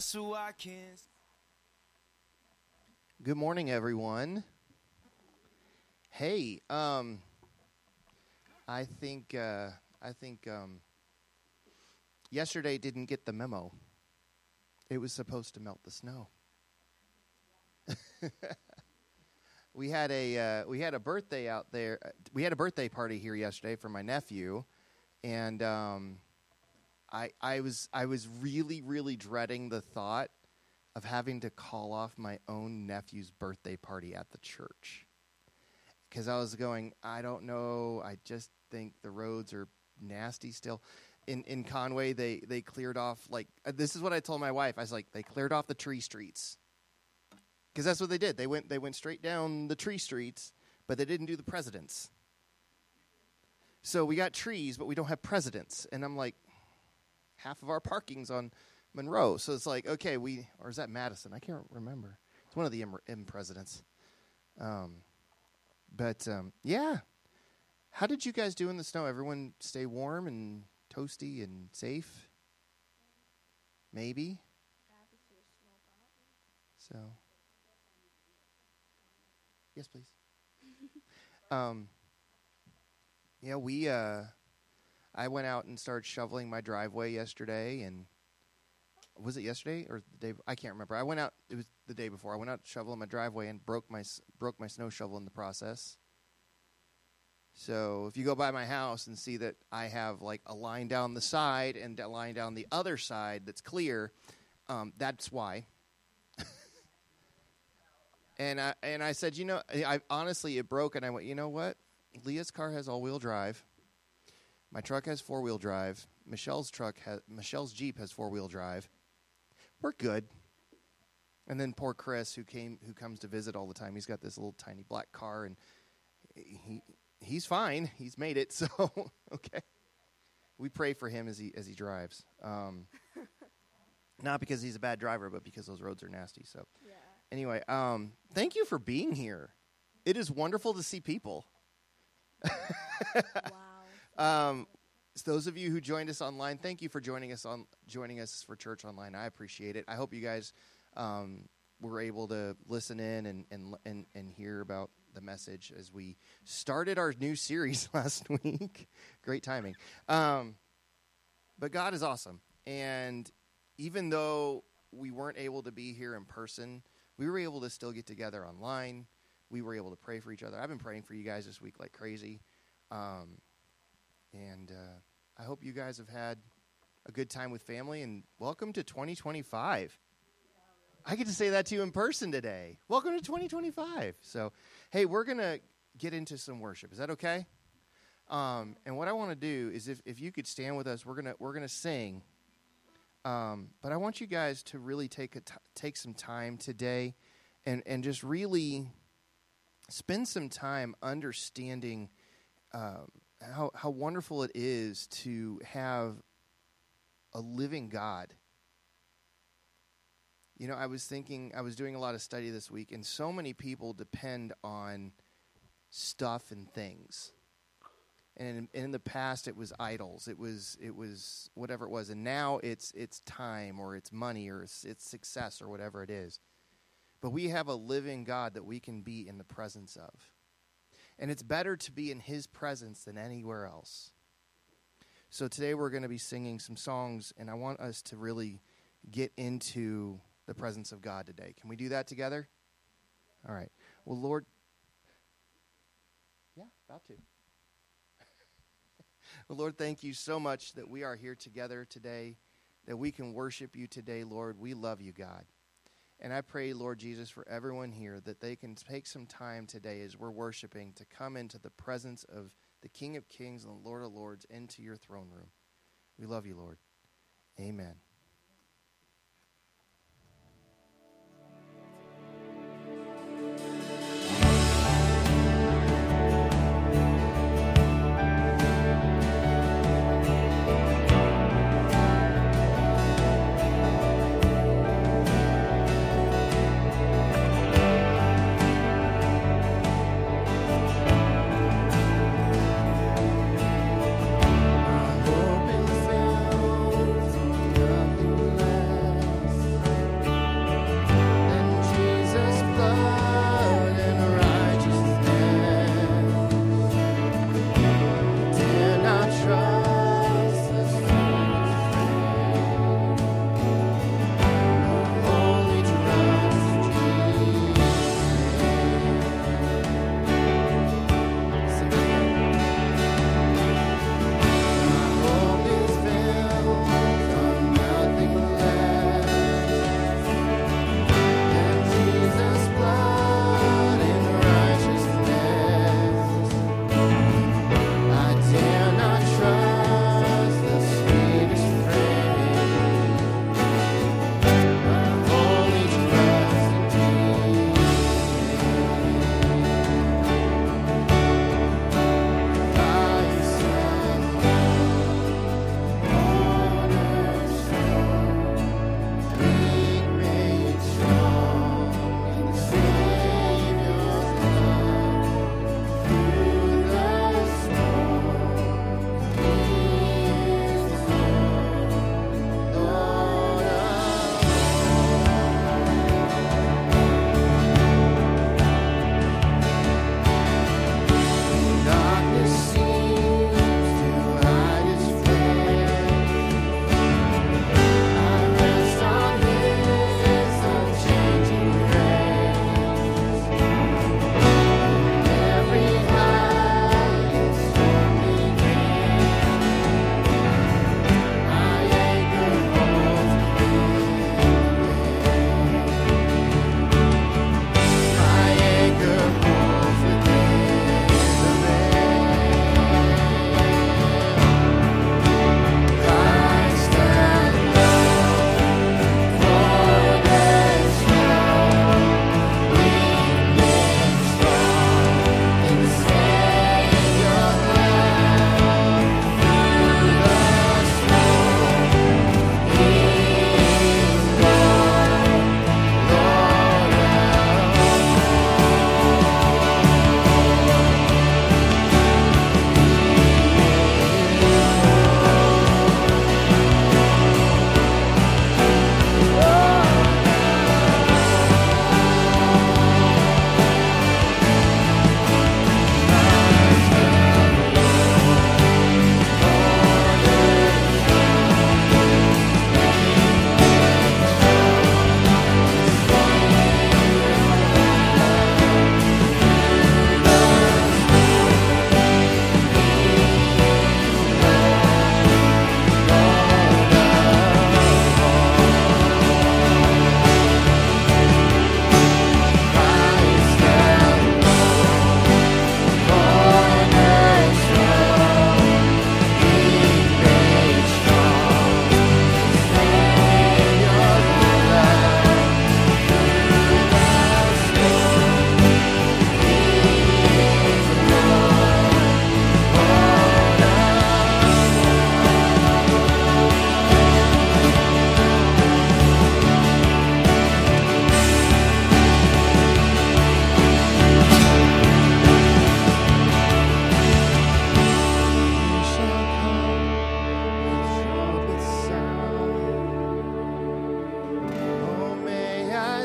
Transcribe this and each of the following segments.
so I can. Good morning, everyone. Hey, I think yesterday didn't get the memo. It was supposed to melt the snow. We had a birthday out there. We had a birthday party here yesterday for my nephew, and I was really dreading the thought of having to call off my own nephew's birthday party at the church. Because I was going, I don't know, I just think the roads are nasty still. In Conway, they cleared off, like, this is what I told my wife. I was like, they cleared off the tree streets. Because that's what they did. They went straight down the tree streets, but they didn't do the presidents. So we got trees, but we don't have presidents. And I'm like, half of our parking's on Monroe. So it's like, okay, or is that Madison? I can't remember. It's one of the M presidents. Yeah. How did you guys do in the snow? Everyone stay warm and toasty and safe? Maybe? So, yes, please. I went out and started shoveling my driveway yesterday, and was it yesterday or the day? I can't remember. I went out. It was the day before. I went out shoveling my driveway and broke my snow shovel in the process. So if you go by my house and see that I have like a line down the side and a line down the other side that's clear, that's why. And I said, I honestly, it broke, and I went, you know what? Leah's car has all-wheel drive. My truck has four-wheel drive. Michelle's Jeep has four-wheel drive. We're good. And then poor Chris, who comes to visit all the time, he's got this little tiny black car, and he's fine. He's made it, so okay. We pray for him as he drives. Not because he's a bad driver, but because those roads are nasty. So yeah. Anyway, thank you for being here. It is wonderful to see people. Wow. So those of you who joined us online, thank you for joining us for church online. I appreciate it. I hope you guys were able to listen in and hear about the message as we started our new series last week. Great timing. But God is awesome. And even though we weren't able to be here in person, we were able to still get together online. We were able to pray for each other. I've been praying for you guys this week like crazy. And I hope you guys have had a good time with family, and welcome to 2025. I get to say that to you in person today. Welcome to 2025. So, hey, we're going to get into some worship. Is that okay? And what I want to do is if you could stand with us, we're going to sing. But I want you guys to really take some time today and just really spend some time understanding how wonderful it is to have a living God. I was doing a lot of study this week, and so many people depend on stuff and things. And in the past, it was idols. It was whatever it was, and now it's time, or it's money, or it's success, or whatever it is. But we have a living God that we can be in the presence of. And it's better to be in his presence than anywhere else. So today we're going to be singing some songs, and I want us to really get into the presence of God today. Can we do that together? All right. Well, Lord. Yeah, about to. Well, Lord, thank you so much that we are here together today, that we can worship you today, Lord. We love you, God. And I pray, Lord Jesus, for everyone here that they can take some time today as we're worshiping to come into the presence of the King of Kings and the Lord of Lords, into your throne room. We love you, Lord. Amen. Hope it fills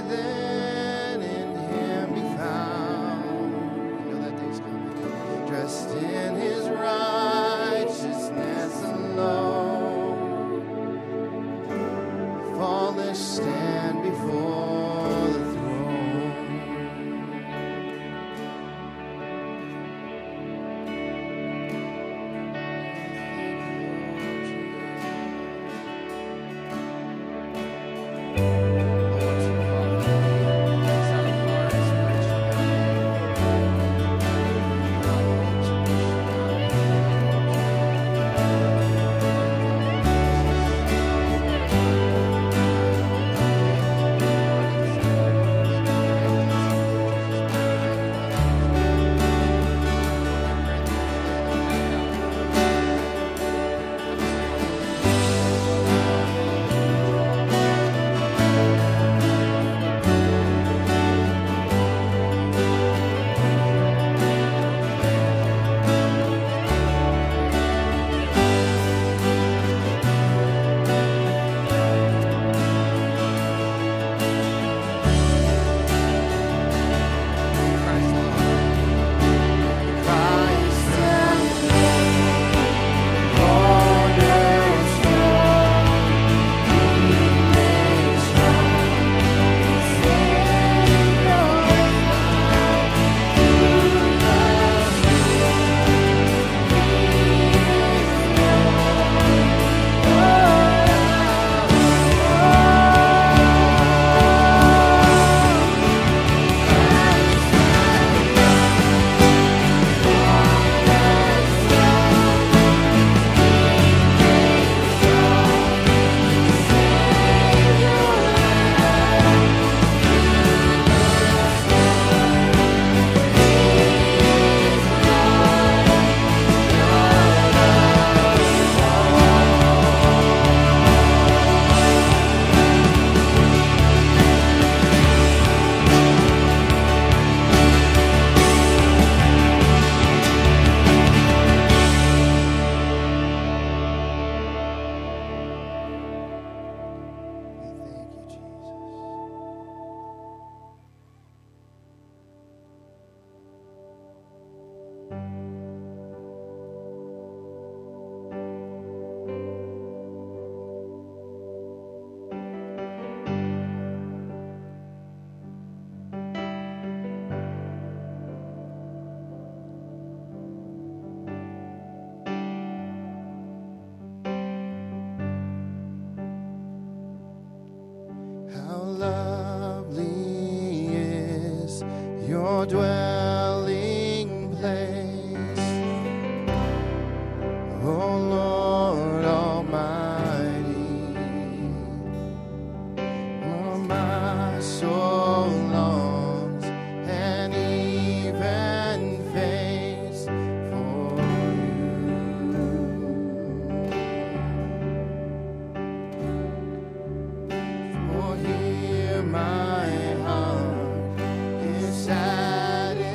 than in him be found. You know that day's coming. Dressed in his righteousness alone, faultless stand before the throne. Your dwelling place, O Lord Almighty. Oh, my soul longs and even faints for you. For here my heart is satisfied.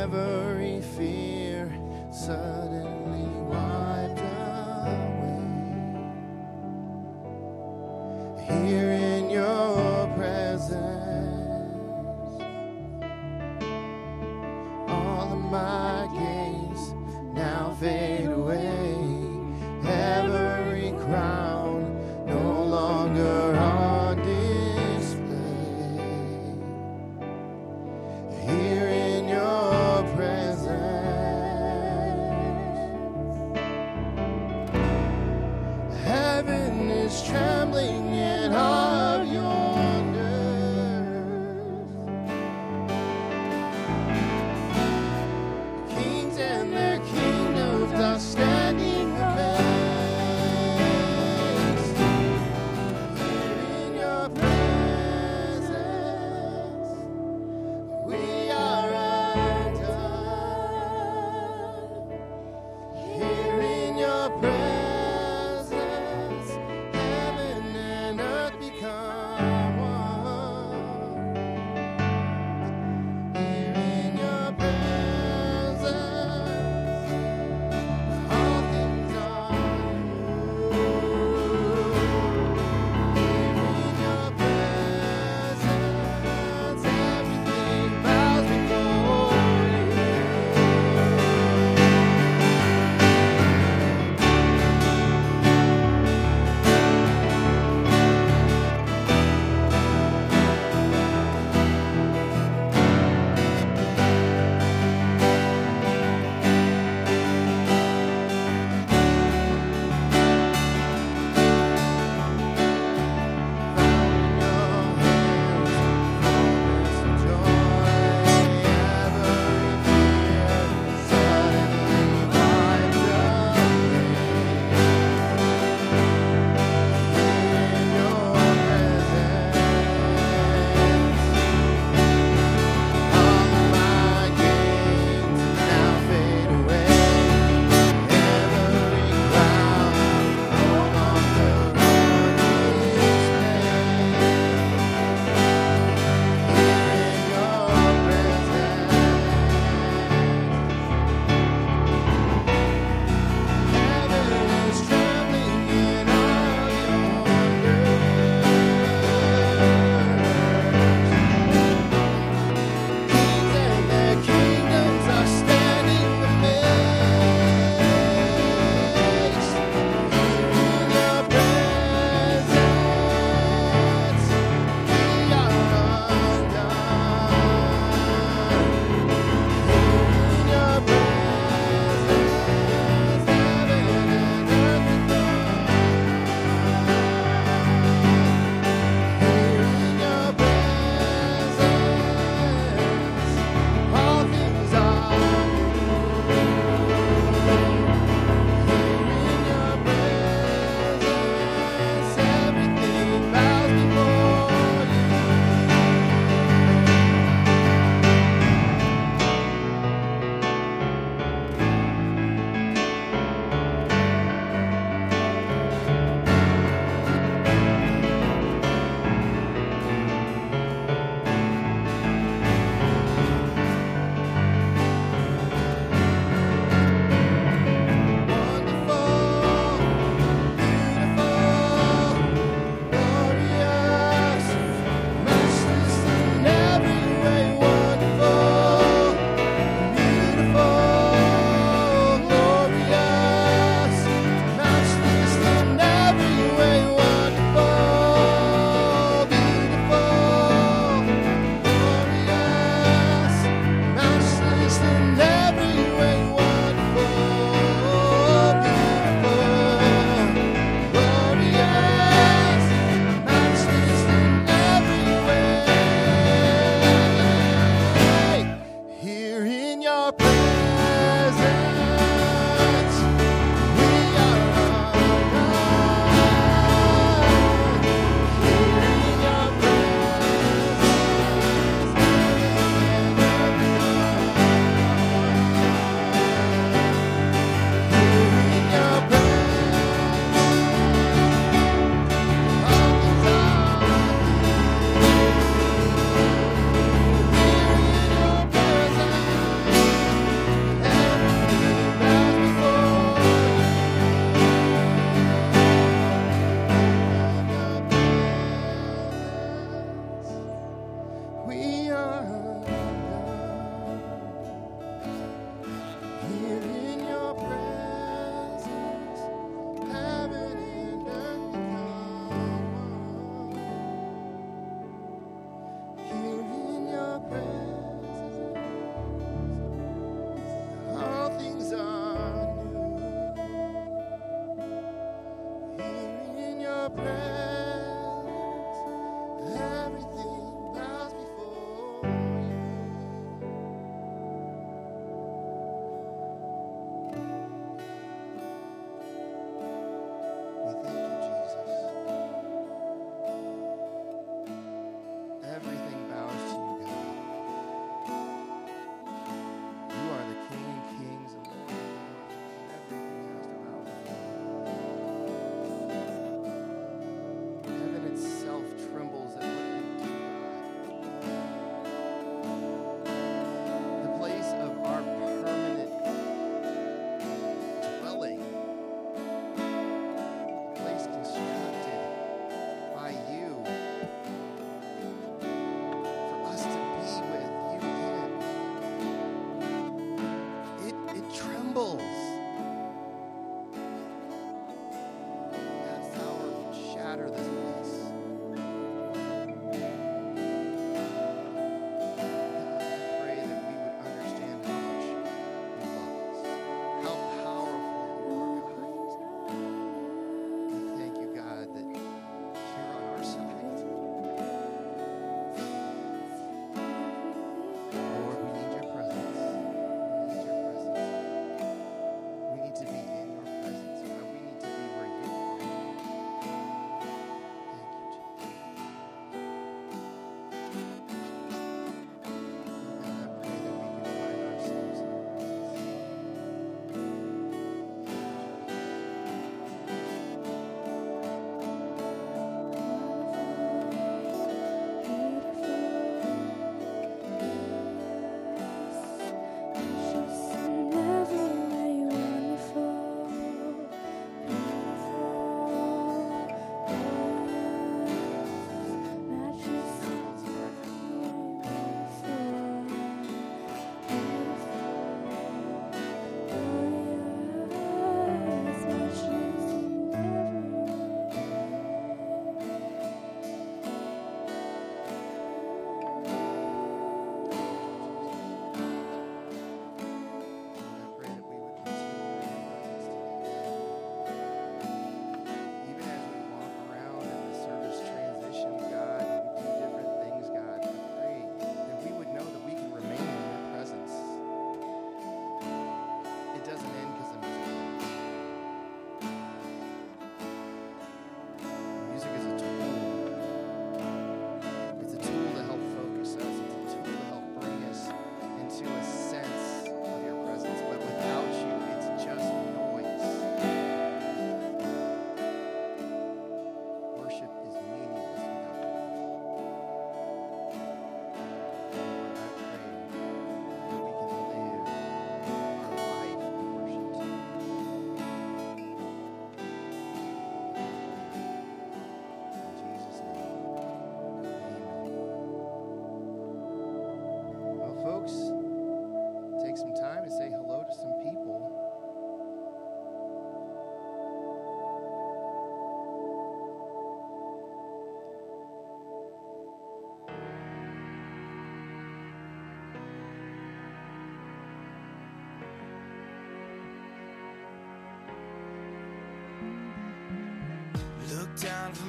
every fear suddenly wiped away. Here in your presence, all of my gaze now fade away. Every crown no longer on display. Here in your presence,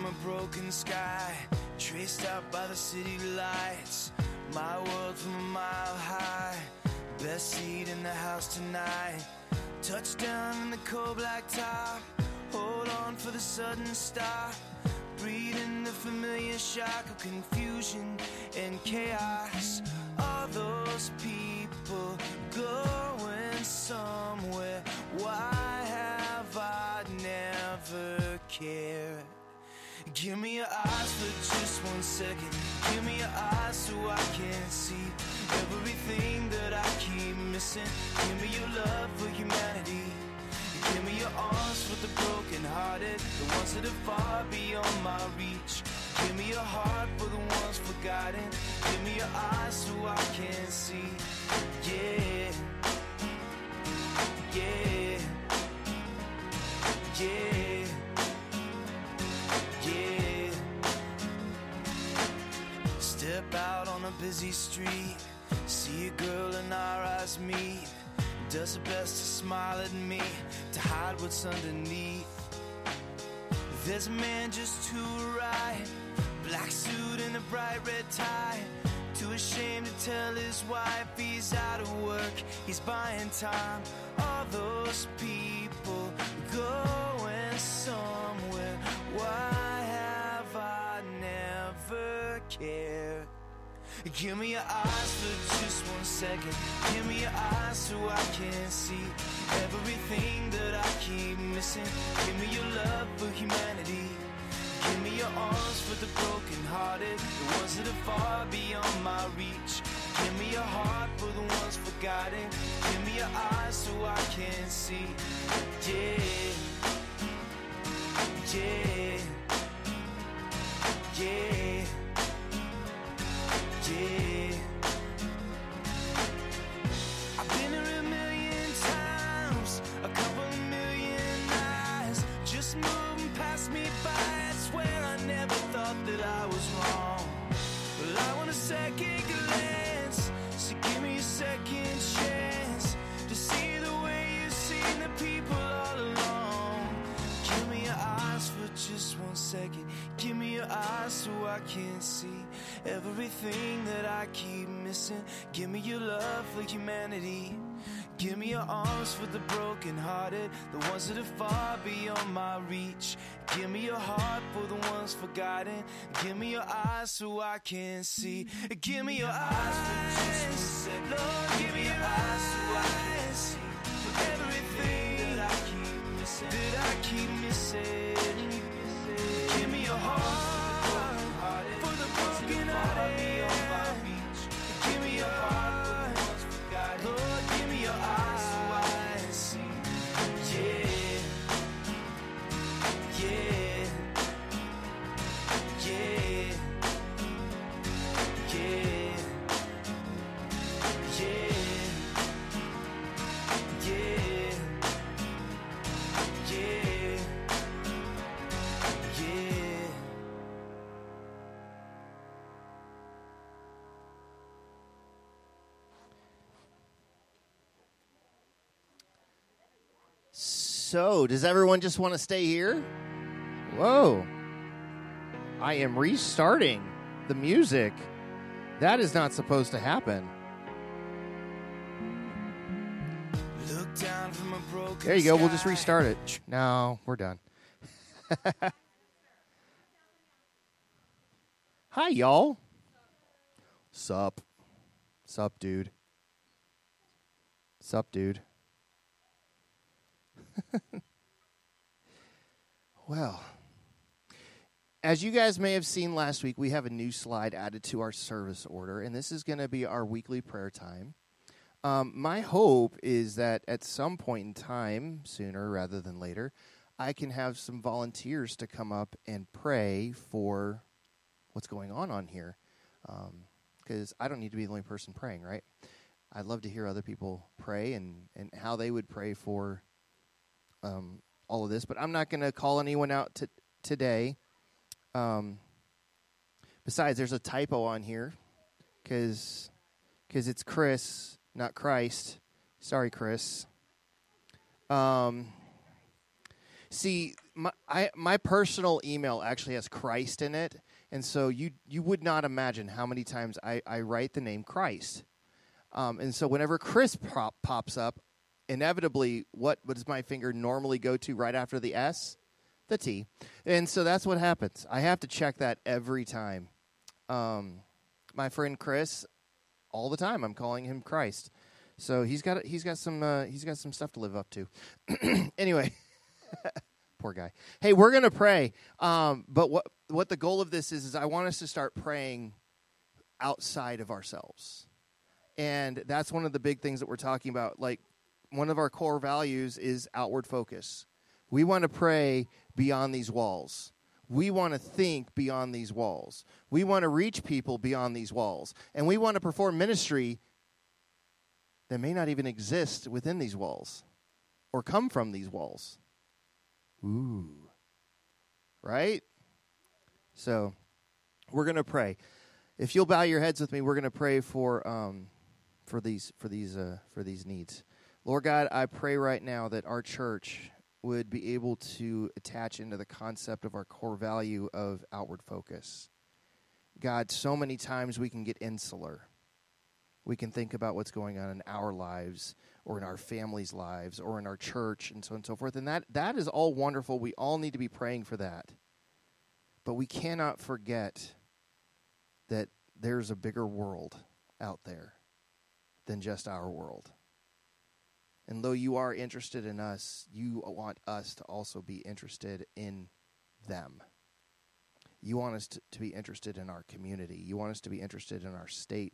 a broken sky, traced out by the city lights. My world from a mile high, best seat in the house tonight. Touchdown in the cold black top, hold on for the sudden stop. Breathing the familiar shock of confusion and chaos. All those people going somewhere. Why have I never cared? Give me your eyes for just 1 second. Give me your eyes so I can see everything that I keep missing. Give me your love for humanity. Give me your arms for the broken-hearted, the ones that are far beyond my reach. Give me your heart for the ones forgotten. Give me your eyes so I can see. Yeah, yeah, yeah, yeah. Step out on a busy street, see a girl and our eyes meet. Does her best to smile at me, to hide what's underneath. There's a man just to her right, black suit and a bright red tie. Too ashamed to tell his wife he's out of work, he's buying time. All those people going somewhere. Why have I never cared? Give me your eyes for just 1 second. Give me your eyes so I can see everything that I keep missing. Give me your love for humanity. Give me your arms for the broken-hearted, the ones that are far beyond my reach. Give me your heart for the ones forgotten. Give me your eyes so I can see. Yeah, yeah, yeah, yeah. I've been here a million times, a couple of million eyes just moving past me by. I swear I never thought that I was wrong. Well, I want a second glance, so give me a second chance to see the way you've seen the people all along. Give me your eyes for just 1 second. Give me your eyes so I can see everything that I keep missing. Give me your love for humanity. Give me your arms for the broken-hearted, the ones that are far beyond my reach. Give me your heart for the ones forgotten. Give me your eyes so I can see. Give me your eyes for just 1 second. Lord, give me your eyes so I can see everything that I keep missing. Give me your heart for the broken-hearted. Give me your heart for the ones forgotten. Lord, give me your eyes so I can see. Yeah, yeah, yeah, yeah, yeah, yeah, yeah, yeah. So, does everyone just want to stay here? Whoa. I am restarting the music. That is not supposed to happen. Look down from a broken There you go. We'll just sky. restart it. No, we're done. Hi, y'all. Sup. Sup, dude. Sup, dude. Well, as you guys may have seen last week, we have a new slide added to our service order, and this is going to be our weekly prayer time. My hope is that at some point in time, sooner rather than later, I can have some volunteers to come up and pray for what's going on here. Because I don't need to be the only person praying, right? I'd love to hear other people pray and how they would pray for all of this. But I'm not going to call anyone out today. Besides, there's a typo on here because it's Chris, not Christ. Sorry, Chris. See, my personal email actually has Christ in it, and so you would not imagine how many times I write the name Christ. And so whenever Chris pops up, inevitably, what does my finger normally go to right after the S? The T. And so that's what happens. I have to check that every time. My friend Chris, all the time, I'm calling him Christ. So he's got some stuff to live up to. Anyway, poor guy. Hey, we're gonna pray. But what the goal of this is I want us to start praying outside of ourselves. And that's one of the big things that we're talking about. Like, one of our core values is outward focus. We want to pray beyond these walls. We want to think beyond these walls. We want to reach people beyond these walls. And we want to perform ministry that may not even exist within these walls or come from these walls. Ooh. Right? So, we're going to pray. If you'll bow your heads with me, we're going to pray for these needs. Lord God, I pray right now that our church would be able to attach into the concept of our core value of outward focus. God, so many times we can get insular. We can think about what's going on in our lives or in our families' lives or in our church and so on and so forth. And that is all wonderful. We all need to be praying for that. But we cannot forget that there's a bigger world out there than just our world. And though you are interested in us, you want us to also be interested in them. You want us to be interested in our community. You want us to be interested in our state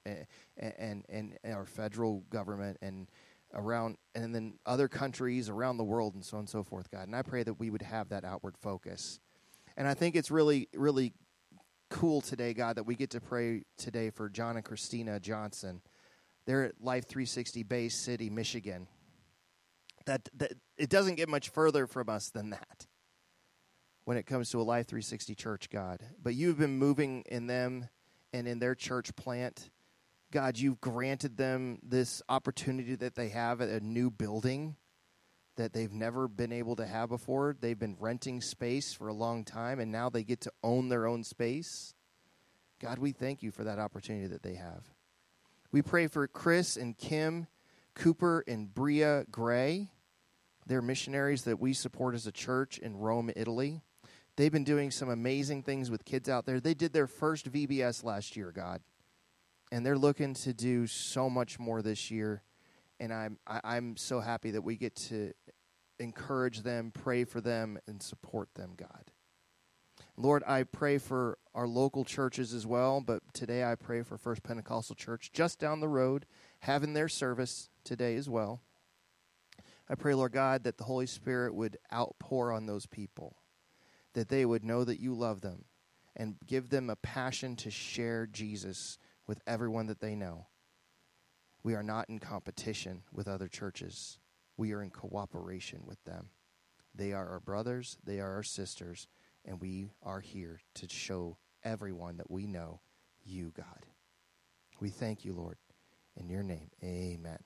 and our federal government and around, and then other countries around the world and so on and so forth, God. And I pray that we would have that outward focus. And I think it's really, really cool today, God, that we get to pray today for John and Christina Johnson. They're at Life 360 Bay City, Michigan. That it doesn't get much further from us than that when it comes to a Life 360 church, God. But you've been moving in them and in their church plant. God, you've granted them this opportunity that they have at a new building that they've never been able to have before. They've been renting space for a long time, and now they get to own their own space. God, we thank you for that opportunity that they have. We pray for Chris and Kim Cooper and Bria Gray. They're missionaries that we support as a church in Rome, Italy. They've been doing some amazing things with kids out there. They did their first VBS last year, God. And they're looking to do so much more this year. And I'm so happy that we get to encourage them, pray for them, and support them, God. Lord, I pray for our local churches as well, but today I pray for First Pentecostal Church just down the road, having their service today as well. I pray, Lord God, that the Holy Spirit would outpour on those people, that they would know that you love them and give them a passion to share Jesus with everyone that they know. We are not in competition with other churches. We are in cooperation with them. They are our brothers, they are our sisters, and we are here to show everyone that we know you, God. We thank you, Lord. In your name, amen.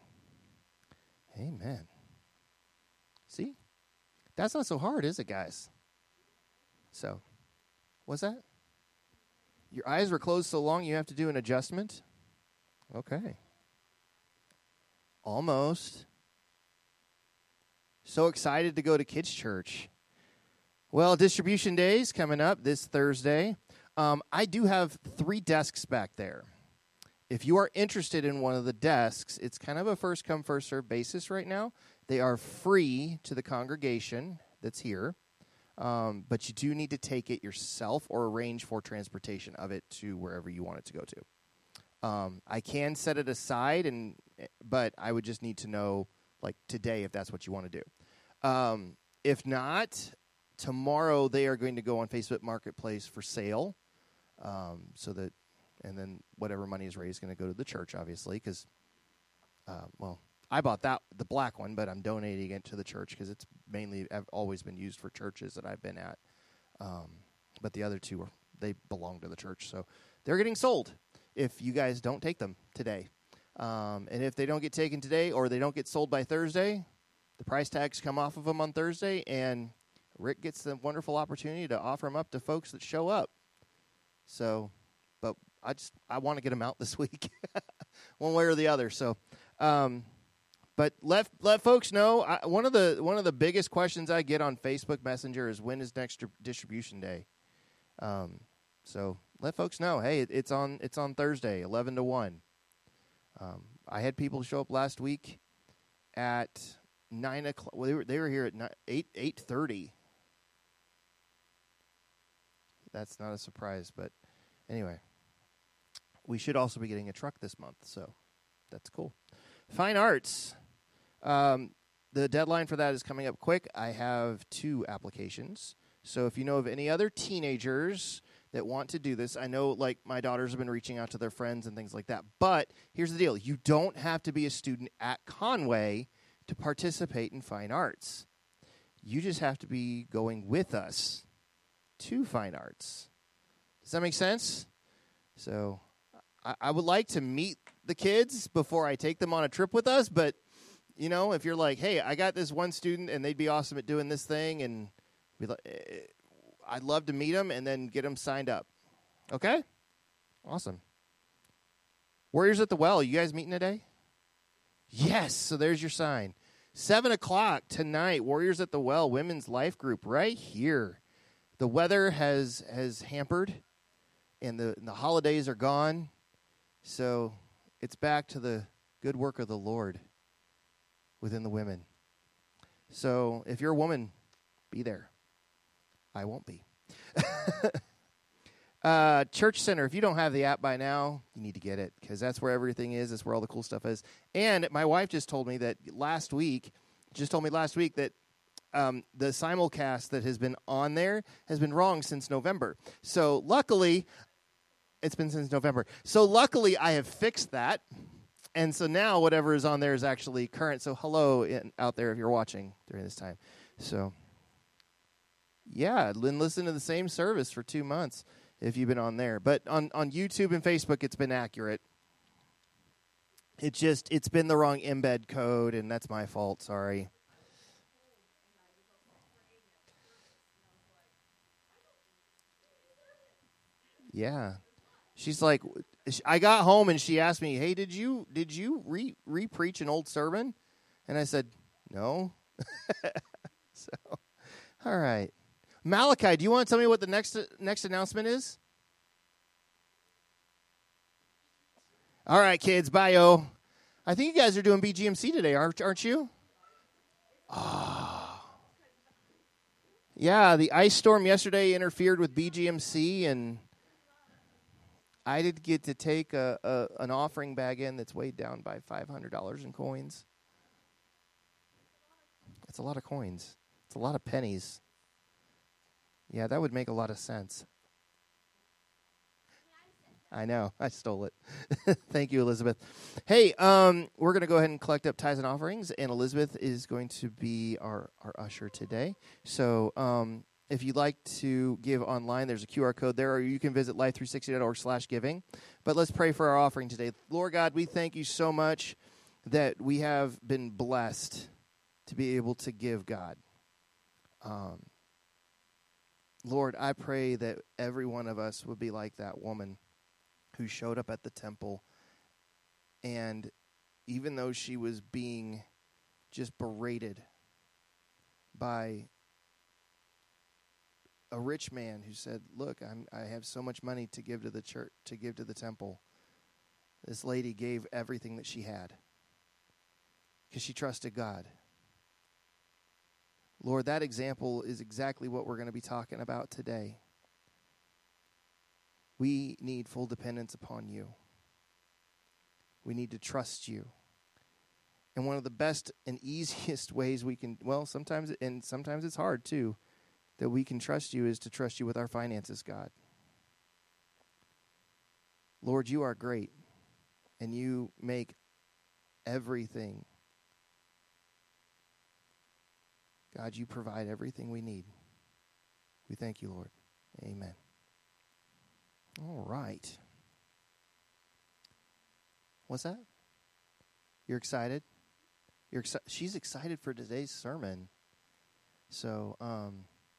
Amen. See? That's not so hard, is it, guys? So, what's that? Your eyes were closed so long you have to do an adjustment? Okay. Almost. So excited to go to kids' church. Well, distribution day is coming up this Thursday. I do have 3 desks back there. If you are interested in one of the desks, it's kind of a first-come, first-served basis right now. They are free to the congregation that's here, but you do need to take it yourself or arrange for transportation of it to wherever you want it to go to. I can set it aside, but I would just need to know, like, today if that's what you want to do. If not, tomorrow they are going to go on Facebook Marketplace for sale, and then whatever money is raised is going to go to the church, obviously, because, I bought the black one, but I'm donating it to the church because it's mainly always been used for churches that I've been at. But the other 2 they belong to the church, so they're getting sold if you guys don't take them today. And if they don't get taken today or they don't get sold by Thursday, the price tags come off of them on Thursday, and Rick gets the wonderful opportunity to offer them up to folks that show up. So, but I want to get them out this week, one way or the other. So, but let folks know. One of the biggest questions I get on Facebook Messenger is, when is next distribution day? So let folks know. Hey, it's on Thursday, 11 to 1. I had people show up last week at 9 o'clock. Well, they were here at 8:30. That's not a surprise, but anyway, we should also be getting a truck this month, so that's cool. Fine arts. The deadline for that is coming up quick. I have 2 applications. So if you know of any other teenagers that want to do this, I know like my daughters have been reaching out to their friends and things like that. But here's the deal. You don't have to be a student at Conway to participate in fine arts. You just have to be going with us to fine arts. Does that make sense? So I would like to meet the kids before I take them on a trip with us, but you know, if you're like, hey, I got this one student and they'd be awesome at doing this thing, and I'd love to meet them and then get them signed up. Okay? Awesome. Warriors at the Well, you guys meeting today? Yes, so there's your sign. 7 o'clock tonight, Warriors at the Well, Women's Life Group, right here. The weather has hampered, and the holidays are gone, so it's back to the good work of the Lord within the women. So if you're a woman, be there. I won't be. Church Center, if you don't have the app by now, you need to get it, because that's where everything is. That's where all the cool stuff is. And my wife just told me that last week that the simulcast that has been on there has been wrong since November. So luckily, it's been since November. So luckily, I have fixed that. And so now whatever is on there is actually current. So hello out there if you're watching during this time. So yeah, listen to the same service for 2 months if you've been on there. But on YouTube and Facebook, it's been accurate. It's been the wrong embed code, and that's my fault. Sorry. Yeah. She's like, I got home and she asked me, hey, did you re-preach an old sermon? And I said, no. So, all right. Malachi, do you want to tell me what the next announcement is? All right, kids, bye-o. I think you guys are doing BGMC today, aren't you? Oh. Yeah, the ice storm yesterday interfered with BGMC, and I did get to take an offering bag in that's weighed down by $500 in coins. It's a lot of coins. It's a lot of pennies. Yeah, that would make a lot of sense. I know. I stole it. Thank you, Elizabeth. Hey, we're going to go ahead and collect up tithes and offerings, and Elizabeth is going to be our usher today. So if you'd like to give online, there's a QR code there, or you can visit life360.org/giving. But let's pray for our offering today. Lord God, we thank you so much that we have been blessed to be able to give, God. Lord, I pray that every one of us would be like that woman who showed up at the temple, and even though she was being just berated by a rich man who said, look, I have so much money to give to the church, to give to the temple, this lady gave everything that she had because she trusted God. Lord, that example is exactly what we're going to be talking about today. We need full dependence upon you. We need to trust you. And one of the best and easiest ways we can, well, sometimes it's hard too, that we can trust you is to trust you with our finances, God. Lord, you are great, and you make everything. God, you provide everything we need. We thank you, Lord. Amen. All right. What's that? You're excited? She's excited for today's sermon. So,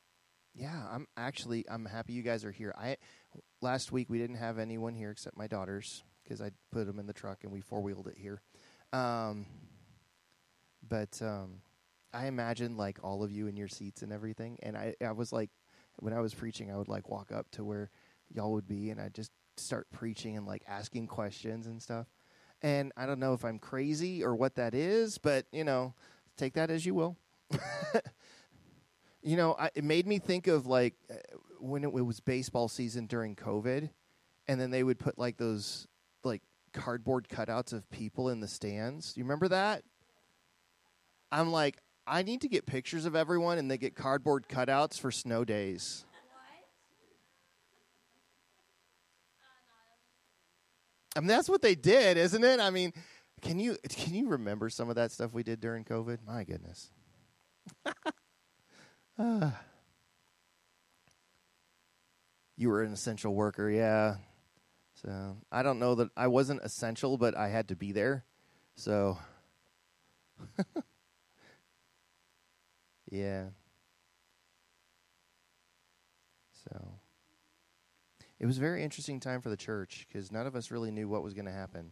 Yeah, I'm happy you guys are here. Last week we didn't have anyone here except my daughters because I put them in the truck and we four-wheeled it here. But I imagine like all of you in your seats and everything, and I was like, when I was preaching, I would like walk up to where y'all would be, and I'd just start preaching and like asking questions and stuff. And I don't know if I'm crazy or what that is, but take that as you will. It made me think of like when it was baseball season during COVID, and then they would put like those like cardboard cutouts of people in the stands. You remember that? I'm like, I need to get pictures of everyone, and they get cardboard cutouts for snow days. I mean, that's what they did, isn't it? I mean, can you remember some of that stuff we did during COVID? My goodness. You were an essential worker, yeah. So I don't know that I wasn't essential, but I had to be there. So, yeah. So it was a very interesting time for the church because none of us really knew what was going to happen.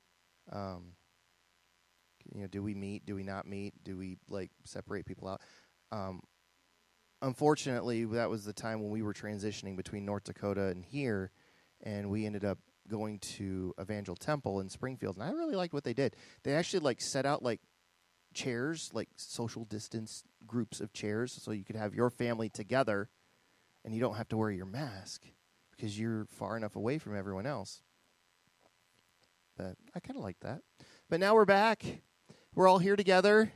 Do we meet? Do we not meet? Do we like separate people out? Unfortunately, that was the time when we were transitioning between North Dakota and here, and we ended up going to Evangel Temple in Springfield, and I really liked what they did. They actually like set out like chairs, like social distance groups of chairs, so you could have your family together, and you don't have to wear your mask because you're far enough away from everyone else. But I kind of like that. But now we're back. We're all here together.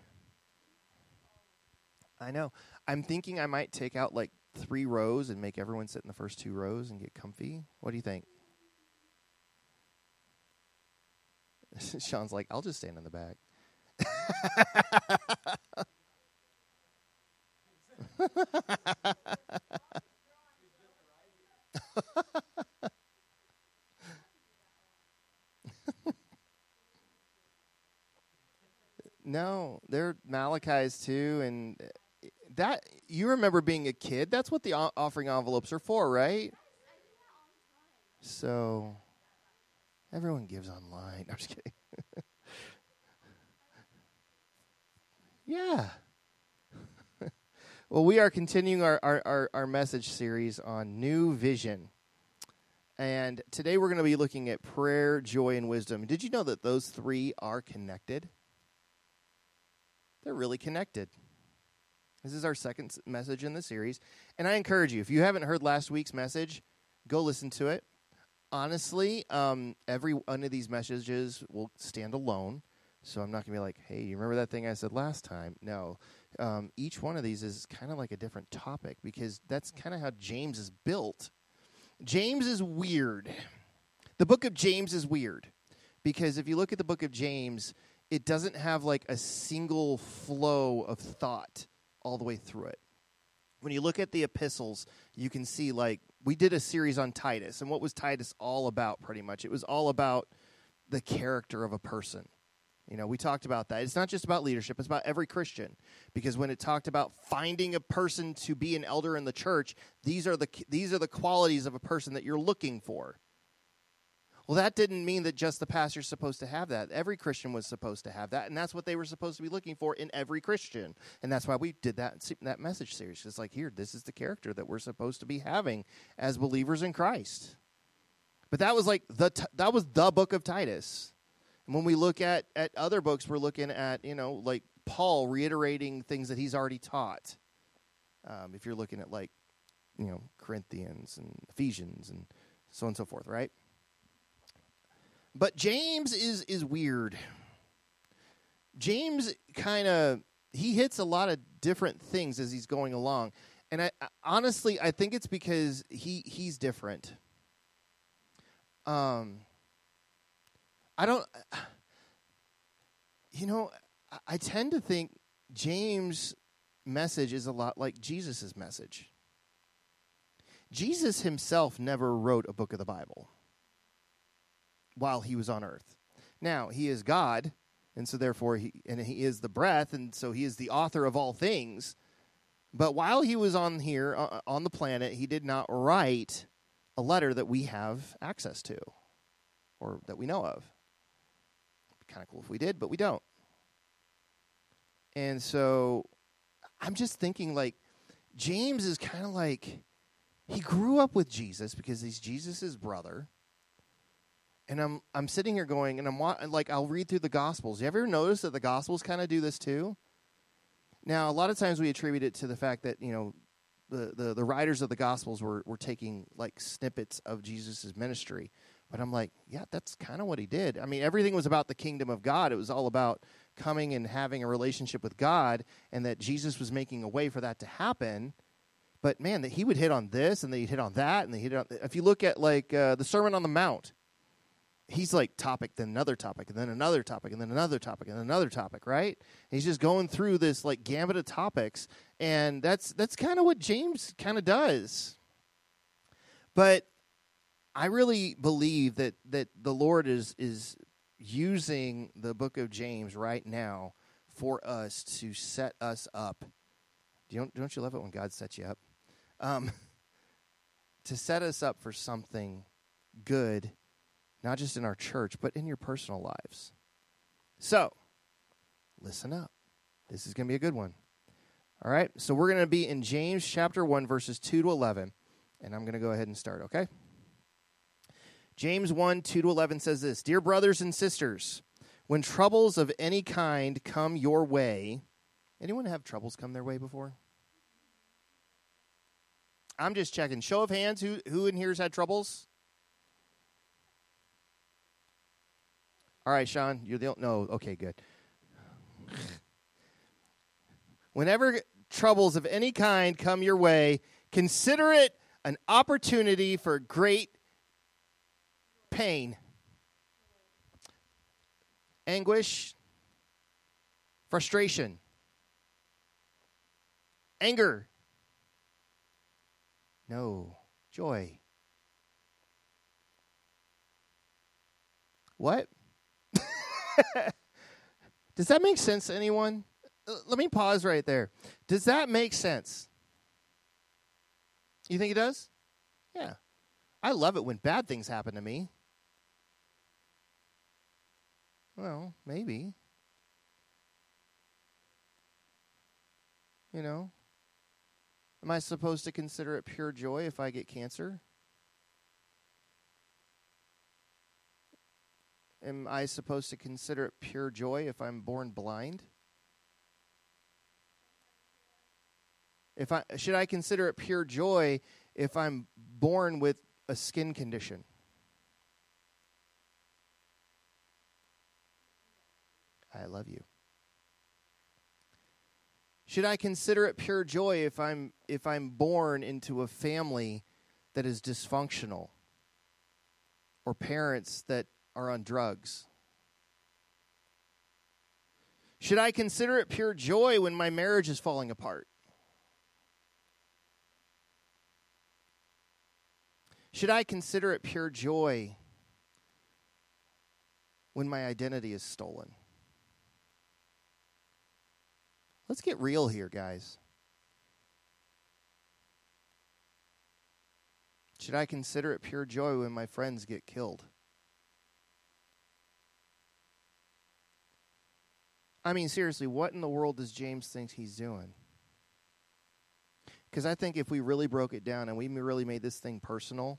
I know. I'm thinking I might take out like 3 rows and make everyone sit in the first 2 rows and get comfy. What do you think? Sean's like, I'll just stand in the back. No, they're Malachi's too, and that you remember being a kid. That's what the offering envelopes are for, right? So everyone gives online. I'm just kidding. Yeah. Well, we are continuing our message series on New Vision. And today we're going to be looking at prayer, joy, and wisdom. Did you know that those 3 are connected? They're really connected. This is our second message in the series. And I encourage you, if you haven't heard last week's message, go listen to it. Honestly, every one of these messages will stand alone. So I'm not going to be like, hey, you remember that thing I said last time? No. Each one of these is kind of like a different topic because that's kind of how James is built. James is weird. The book of James is weird because if you look at the book of James, it doesn't have like a single flow of thought all the way through it. When you look at the epistles, you can see like we did a series on Titus, and what was Titus all about pretty much? It was all about the character of a person. We talked about that. It's not just about leadership, it's about every Christian. Because when it talked about finding a person to be an elder in the church, these are the qualities of a person that you're looking for. Well, that didn't mean that just the pastor's supposed to have that. Every Christian was supposed to have that, and that's what they were supposed to be looking for in every Christian. And that's why we did that message series. It's like, here, this is the character that we're supposed to be having as believers in Christ. But that was like that was the book of Titus. And when we look at other books, we're looking at, like Paul reiterating things that he's already taught. If you're looking at like, Corinthians and Ephesians and so on and so forth, right? But James is weird. James he hits a lot of different things as he's going along. And I honestly think it's because he's different. I tend to think James' message is a lot like Jesus' message. Jesus himself never wrote a book of the Bible while he was on earth. Now, he is God, and so therefore he is the breath, and so he is the author of all things. But while he was on here, on the planet, he did not write a letter that we have access to or that we know of. It'd be kind of cool if we did, but we don't. And so I'm just thinking, like, James is kind of like, he grew up with Jesus because he's Jesus' brother. And I'm sitting here going, and I'll read through the Gospels. You ever notice that the Gospels kind of do this too? Now, a lot of times we attribute it to the fact that, the writers of the Gospels were taking, like, snippets of Jesus' ministry. But I'm like, yeah, that's kind of what he did. I mean, everything was about the kingdom of God. It was all about coming and having a relationship with God, and that Jesus was making a way for that to happen. But, man, that he would hit on this, and then he'd hit on that, and then he'd hit on... If you look at, like, the Sermon on the Mount, he's like topic, then another topic, and then another topic, and then another topic, and another topic, right? And he's just going through this, like, gambit of topics, and that's kind of what James kind of does. But I really believe that the Lord is using the book of James right now for us to set us up. Don't you love it when God sets you up? To set us up for something good, not just in our church, but in your personal lives. So, listen up. This is going to be a good one. All right, so we're going to be in James chapter 1, verses 2 to 11, and I'm going to go ahead and start, okay? James 1, 2 to 11 says this, Dear brothers and sisters, when troubles of any kind come your way, anyone have troubles come their way before? I'm just checking. Show of hands, who in here has had troubles? All right, Sean, you're the no. Okay, good. Whenever troubles of any kind come your way, consider it an opportunity for great pain, anguish, frustration, anger, no, joy. What? Does that make sense to anyone? Let me pause right there. Does that make sense? You think it does? Yeah. I love it when bad things happen to me. Well, maybe. Am I supposed to consider it pure joy if I get cancer? Am I supposed to consider it pure joy if I'm born blind? Should I consider it pure joy if I'm born with a skin condition? I love you. Should I consider it pure joy if I'm born into a family that is dysfunctional or parents that are on drugs? Should I consider it pure joy when my marriage is falling apart? Should I consider it pure joy when my identity is stolen? Let's get real here, guys. Should I consider it pure joy when my friends get killed? I mean, seriously, what in the world does James think he's doing? Because I think if we really broke it down and we really made this thing personal,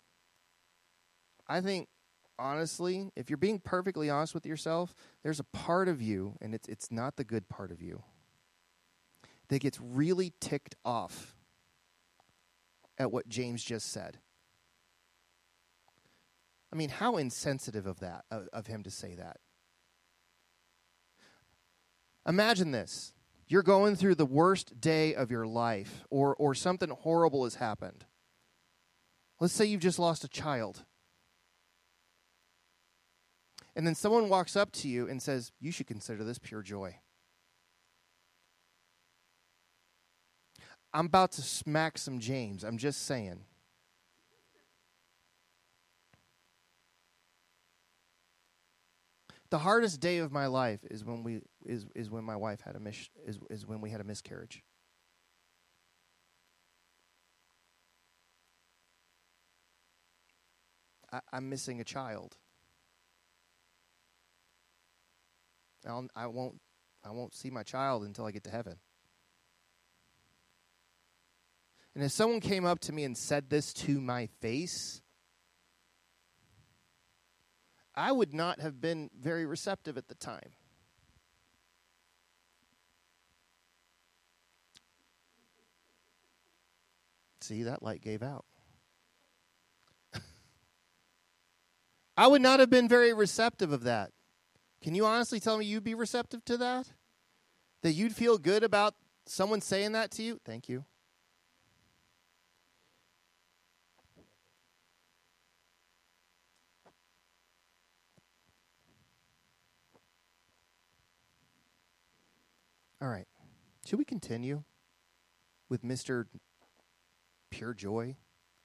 I think, honestly, if you're being perfectly honest with yourself, there's a part of you, and it's not the good part of you, that gets really ticked off at what James just said. I mean, how insensitive of him to say that. Imagine this. You're going through the worst day of your life, or something horrible has happened. Let's say you've just lost a child. And then someone walks up to you and says, you should consider this pure joy. I'm about to smack some James. I'm just saying. The hardest day of my life is when my wife had when we had a miscarriage. I'm missing a child. I won't see my child until I get to heaven. And if someone came up to me and said this to my face, I would not have been very receptive at the time. See, that light gave out. I would not have been very receptive of that. Can you honestly tell me you'd be receptive to that? That you'd feel good about someone saying that to you? Thank you. All right. Should we continue with Mr. Pure Joy?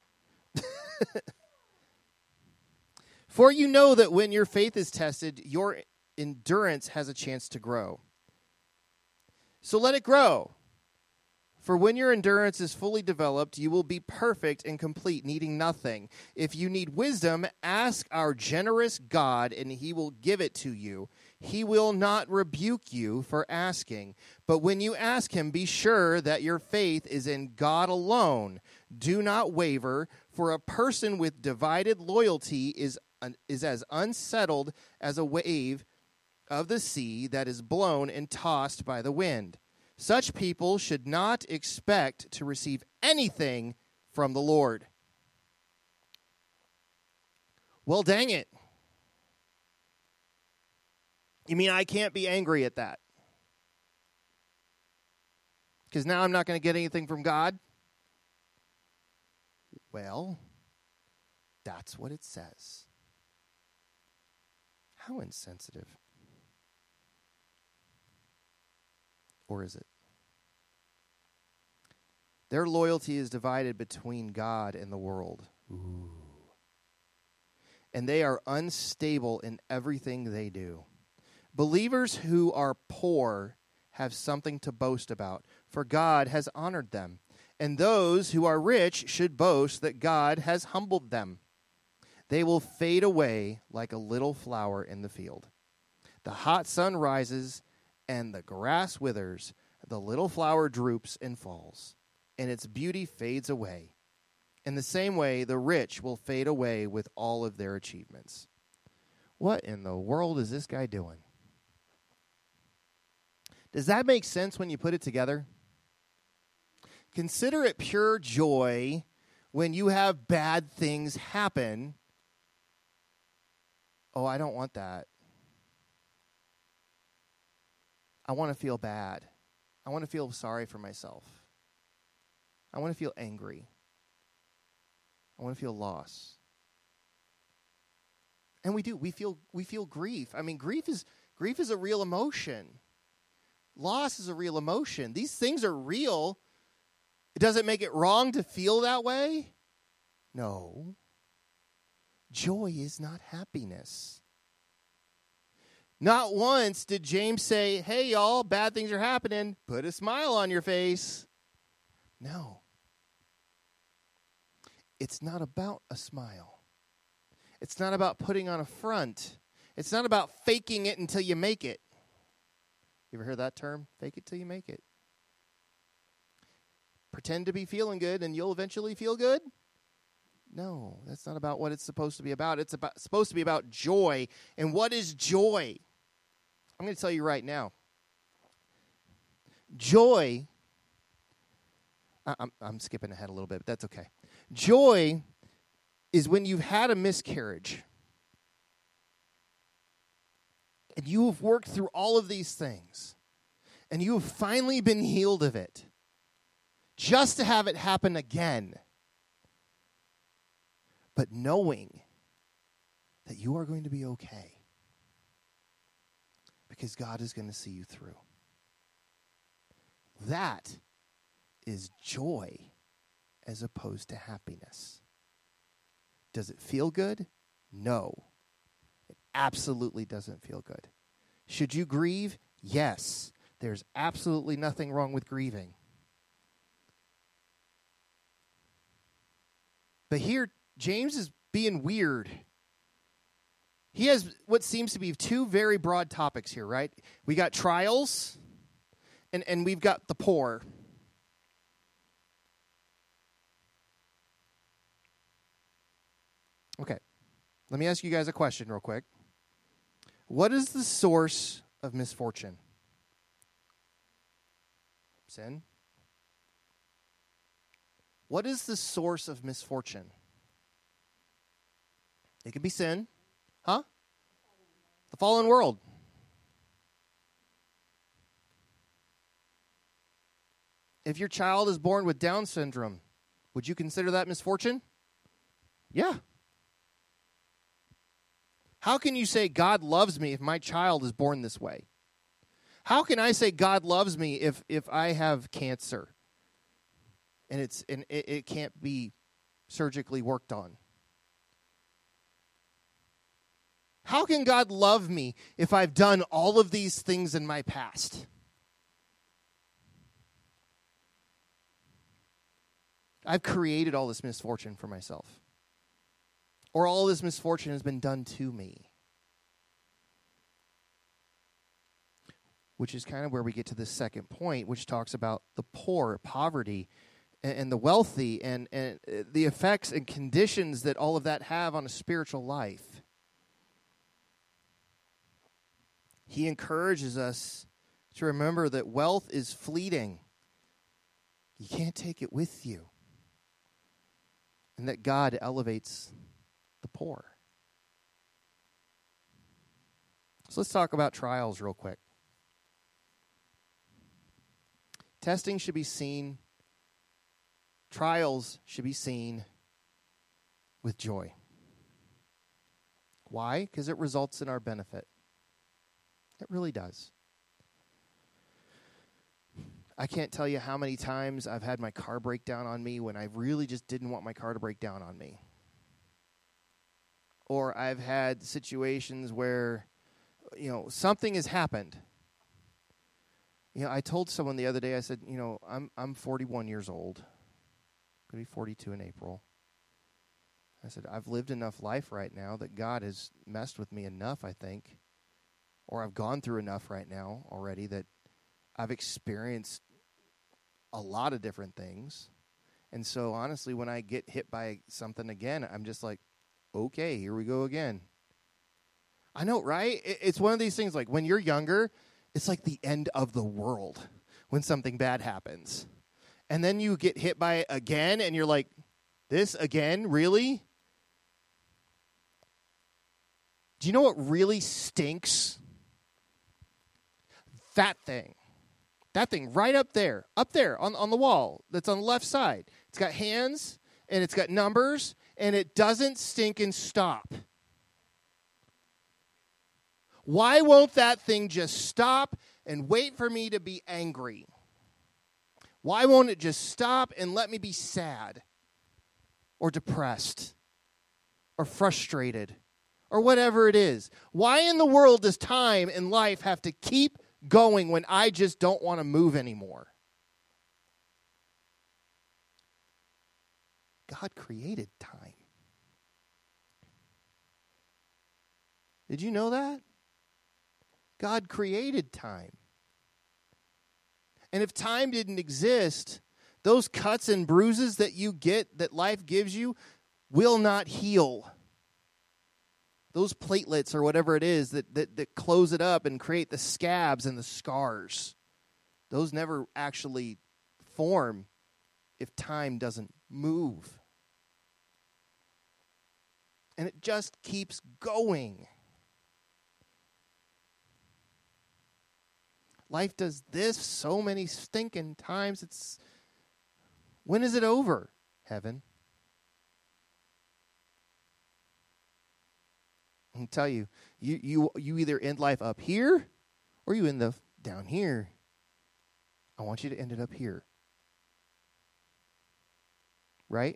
For you know that when your faith is tested, your endurance has a chance to grow. So let it grow. For when your endurance is fully developed, you will be perfect and complete, needing nothing. If you need wisdom, ask our generous God, and he will give it to you. He will not rebuke you for asking. But when you ask him, be sure that your faith is in God alone. Do not waver, for a person with divided loyalty is as unsettled as a wave of the sea that is blown and tossed by the wind. Such people should not expect to receive anything from the Lord. Well, dang it. You mean I can't be angry at that? Because now I'm not going to get anything from God? Well, that's what it says. How insensitive. Or is it? Their loyalty is divided between God and the world. Ooh. And they are unstable in everything they do. Believers who are poor have something to boast about, for God has honored them. And those who are rich should boast that God has humbled them. They will fade away like a little flower in the field. The hot sun rises, and the grass withers, the little flower droops and falls, and its beauty fades away. In the same way, the rich will fade away with all of their achievements. What in the world is this guy doing? Does that make sense when you put it together? Consider it pure joy when you have bad things happen. Oh, I don't want that. I want to feel bad. I want to feel sorry for myself. I want to feel angry. I want to feel loss. And we do. We feel grief. I mean, grief is a real emotion. Loss is a real emotion. These things are real. Does it make it wrong to feel that way? No. Joy is not happiness. Not once did James say, hey, y'all, bad things are happening. Put a smile on your face. No. It's not about a smile. It's not about putting on a front. It's not about faking it until you make it. You ever heard that term? Fake it till you make it. Pretend to be feeling good and you'll eventually feel good? No, that's not about what it's supposed to be about. It's supposed to be about joy. And what is joy? I'm going to tell you right now. Joy, I'm skipping ahead a little bit, but that's okay. Joy is when you've had a miscarriage and you have worked through all of these things and you have finally been healed of it, just to have it happen again. But knowing that you are going to be okay because God is going to see you through. That is joy as opposed to happiness. Does it feel good? No. It absolutely doesn't feel good. Should you grieve? Yes. There's absolutely nothing wrong with grieving. But here, James is being weird. He has what seems to be two very broad topics here, right? We got trials, and we've got the poor. Okay, let me ask you guys a question real quick. What is the source of misfortune? Sin? What is the source of misfortune? It could be sin. Huh? The fallen world. If your child is born with Down syndrome, would you consider that misfortune? Yeah. How can you say God loves me if my child is born this way? How can I say God loves me if I have cancer and it can't be surgically worked on? How can God love me if I've done all of these things in my past? I've created all this misfortune for myself. Or all this misfortune has been done to me. Which is kind of where we get to the second point, which talks about the poor, poverty, and the wealthy, and the effects and conditions that all of that have on a spiritual life. He encourages us to remember that wealth is fleeting. You can't take it with you. And that God elevates the poor. So let's talk about trials real quick. Testing should be seen, trials should be seen with joy. Why? Because it results in our benefit. It really does. I can't tell you how many times I've had my car break down on me when I really just didn't want my car to break down on me. Or I've had situations where, something has happened. I told someone the other day, I said, I'm 41 years old. I'm going to be 42 in April. I said, I've lived enough life right now that God has messed with me enough, I think. Or I've gone through enough right now already that I've experienced a lot of different things. And so, honestly, when I get hit by something again, I'm just like, okay, here we go again. I know, right? It's one of these things like when you're younger, it's like the end of the world when something bad happens. And then you get hit by it again, and you're like, this again? Really? Do you know what really stinks? That thing right up there on the wall that's on the left side. It's got hands, and it's got numbers, and it doesn't stink and stop. Why won't that thing just stop and wait for me to be angry? Why won't it just stop and let me be sad or depressed or frustrated or whatever it is? Why in the world does time and life have to keep going when I just don't want to move anymore? God created time. Did you know that? God created time. And if time didn't exist, those cuts and bruises that you get, that life gives you, will not heal. Those platelets or whatever it is that close it up and create the scabs and the scars, those never actually form if time doesn't move. And it just keeps going. Life does this so many stinking times. When is it over, heaven? I can tell you, you either end life up here or you end up down here. I want you to end it up here. Right?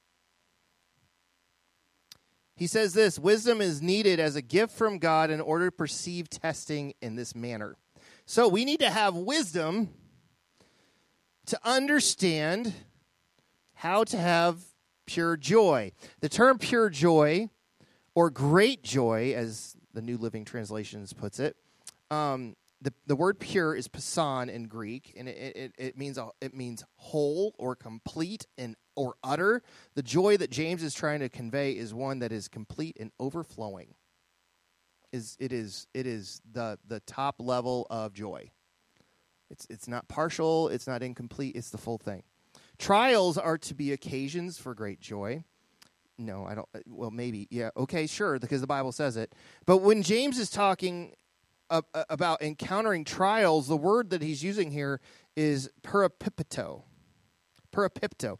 He says this, wisdom is needed as a gift from God in order to perceive testing in this manner. So we need to have wisdom to understand how to have pure joy. The term pure joy, or great joy, as the New Living Translations puts it, the word pure is pasan in Greek, and it means whole or complete and or utter. The joy that James is trying to convey is one that is complete and overflowing. It is the top level of joy. It's not partial, it's not incomplete, it's the full thing. Trials are to be occasions for great joy. No, I don't. Well, maybe. Yeah, okay, sure, because the Bible says it. But when James is talking about encountering trials, the word that he's using here is peripipto. Peripipto.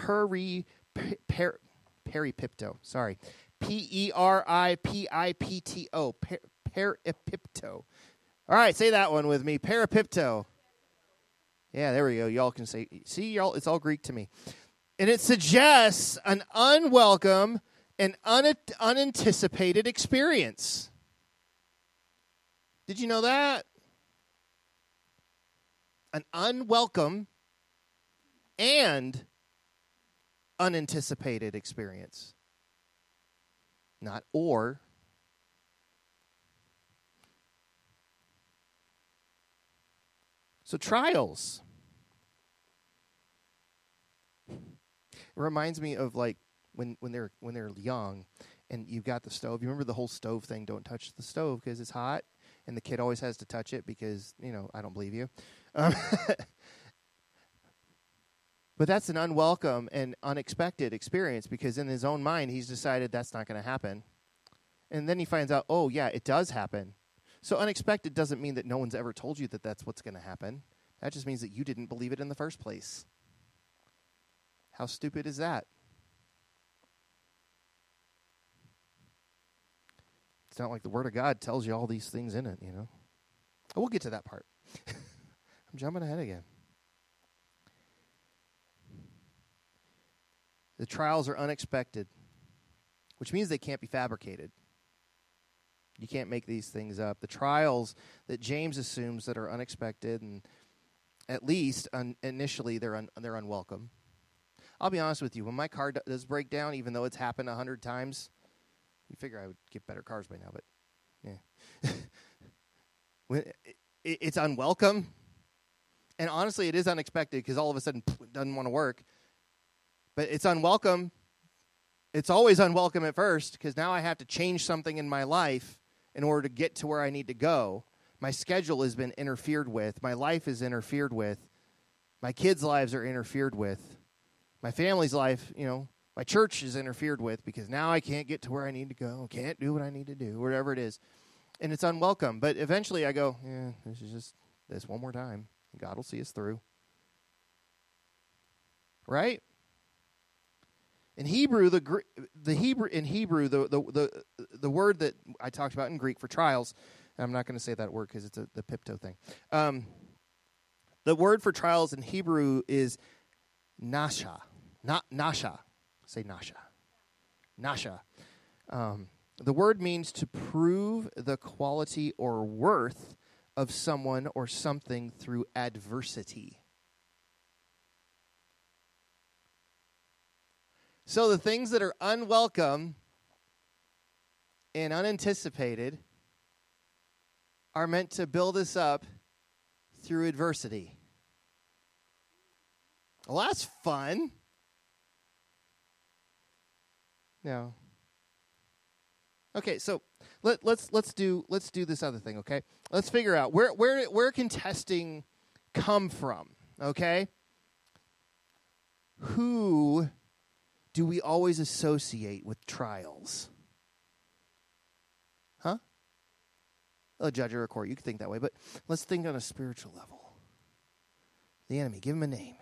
Peripipto. Sorry. Peripipto. Peripipto. All right, say that one with me. Peripipto. Yeah, there we go. Y'all can say, see, y'all, it's all Greek to me. And it suggests an unwelcome and unanticipated experience. Did you know that? An unwelcome and unanticipated experience. Not or. So trials. It reminds me of like when they're young and you've got the stove. You remember the whole stove thing? Don't touch the stove because it's hot. And the kid always has to touch it because, I don't believe you. But that's an unwelcome and unexpected experience because in his own mind, he's decided that's not going to happen. And then he finds out, oh, yeah, it does happen. So unexpected doesn't mean that no one's ever told you that that's what's going to happen. That just means that you didn't believe it in the first place. How stupid is that? It's not like the Word of God tells you all these things in it, We'll get to that part. I'm jumping ahead again. The trials are unexpected, which means they can't be fabricated. You can't make these things up. The trials that James assumes that are unexpected, and at least initially they're unwelcome. I'll be honest with you. When my car does break down, even though it's happened 100 times, you figure I would get better cars by now, but yeah. When it's unwelcome, and honestly, it is unexpected because all of a sudden it doesn't want to work. But it's unwelcome. It's always unwelcome at first because now I have to change something in my life in order to get to where I need to go. My schedule has been interfered with. My life is interfered with. My kids' lives are interfered with. My family's life, my church is interfered with because now I can't get to where I need to go, can't do what I need to do, whatever it is. And it's unwelcome. But eventually I go, this is just this one more time. God will see us through. Right? In Hebrew, the word that I talked about in Greek for trials, and I'm not going to say that word because it's the pipto thing. The word for trials in Hebrew is nasha. Not nasha. Say nasha. Nasha. The word means to prove the quality or worth of someone or something through adversity. So the things that are unwelcome and unanticipated are meant to build us up through adversity. Well, that's fun. No. Okay, so let's do this other thing, okay? Let's figure out where can testing come from, okay? Who do we always associate with trials? Huh? A judge or a court, you can think that way, but let's think on a spiritual level. The enemy, give him a name.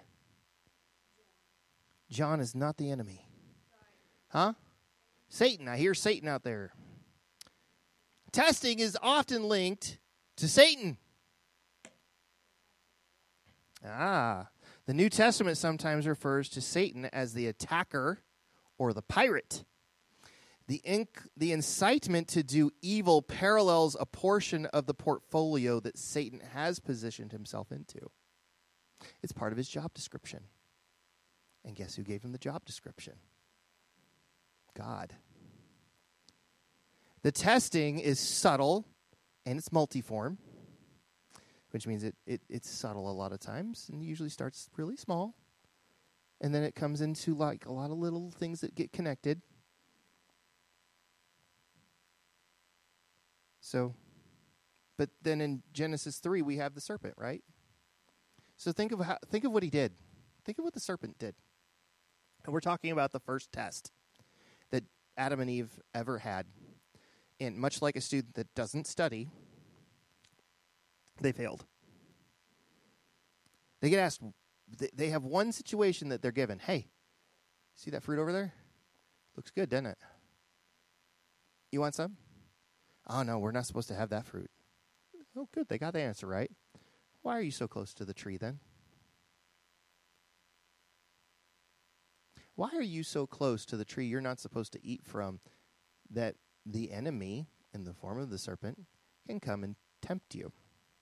John is not the enemy. Huh? Satan, I hear Satan out there. Testing is often linked to Satan. The New Testament sometimes refers to Satan as the attacker or the pirate. The incitement to do evil parallels a portion of the portfolio that Satan has positioned himself into. It's part of his job description. And guess who gave him the job description? God. The testing is subtle and it's multiform, which means it's subtle a lot of times and usually starts really small. And then it comes into like a lot of little things that get connected. So, but then in Genesis 3, we have the serpent, right? So think of what he did. Think of what the serpent did. And we're talking about the first test that Adam and Eve ever had. And much like a student that doesn't study, they failed. They get asked, they have one situation that they're given. Hey, see that fruit over there? Looks good, doesn't it? You want some? Oh, no, we're not supposed to have that fruit. Oh, good, they got the answer right. Why are you so close to the tree then? Why are you so close to the tree you're not supposed to eat from that the enemy, in the form of the serpent, can come and tempt you?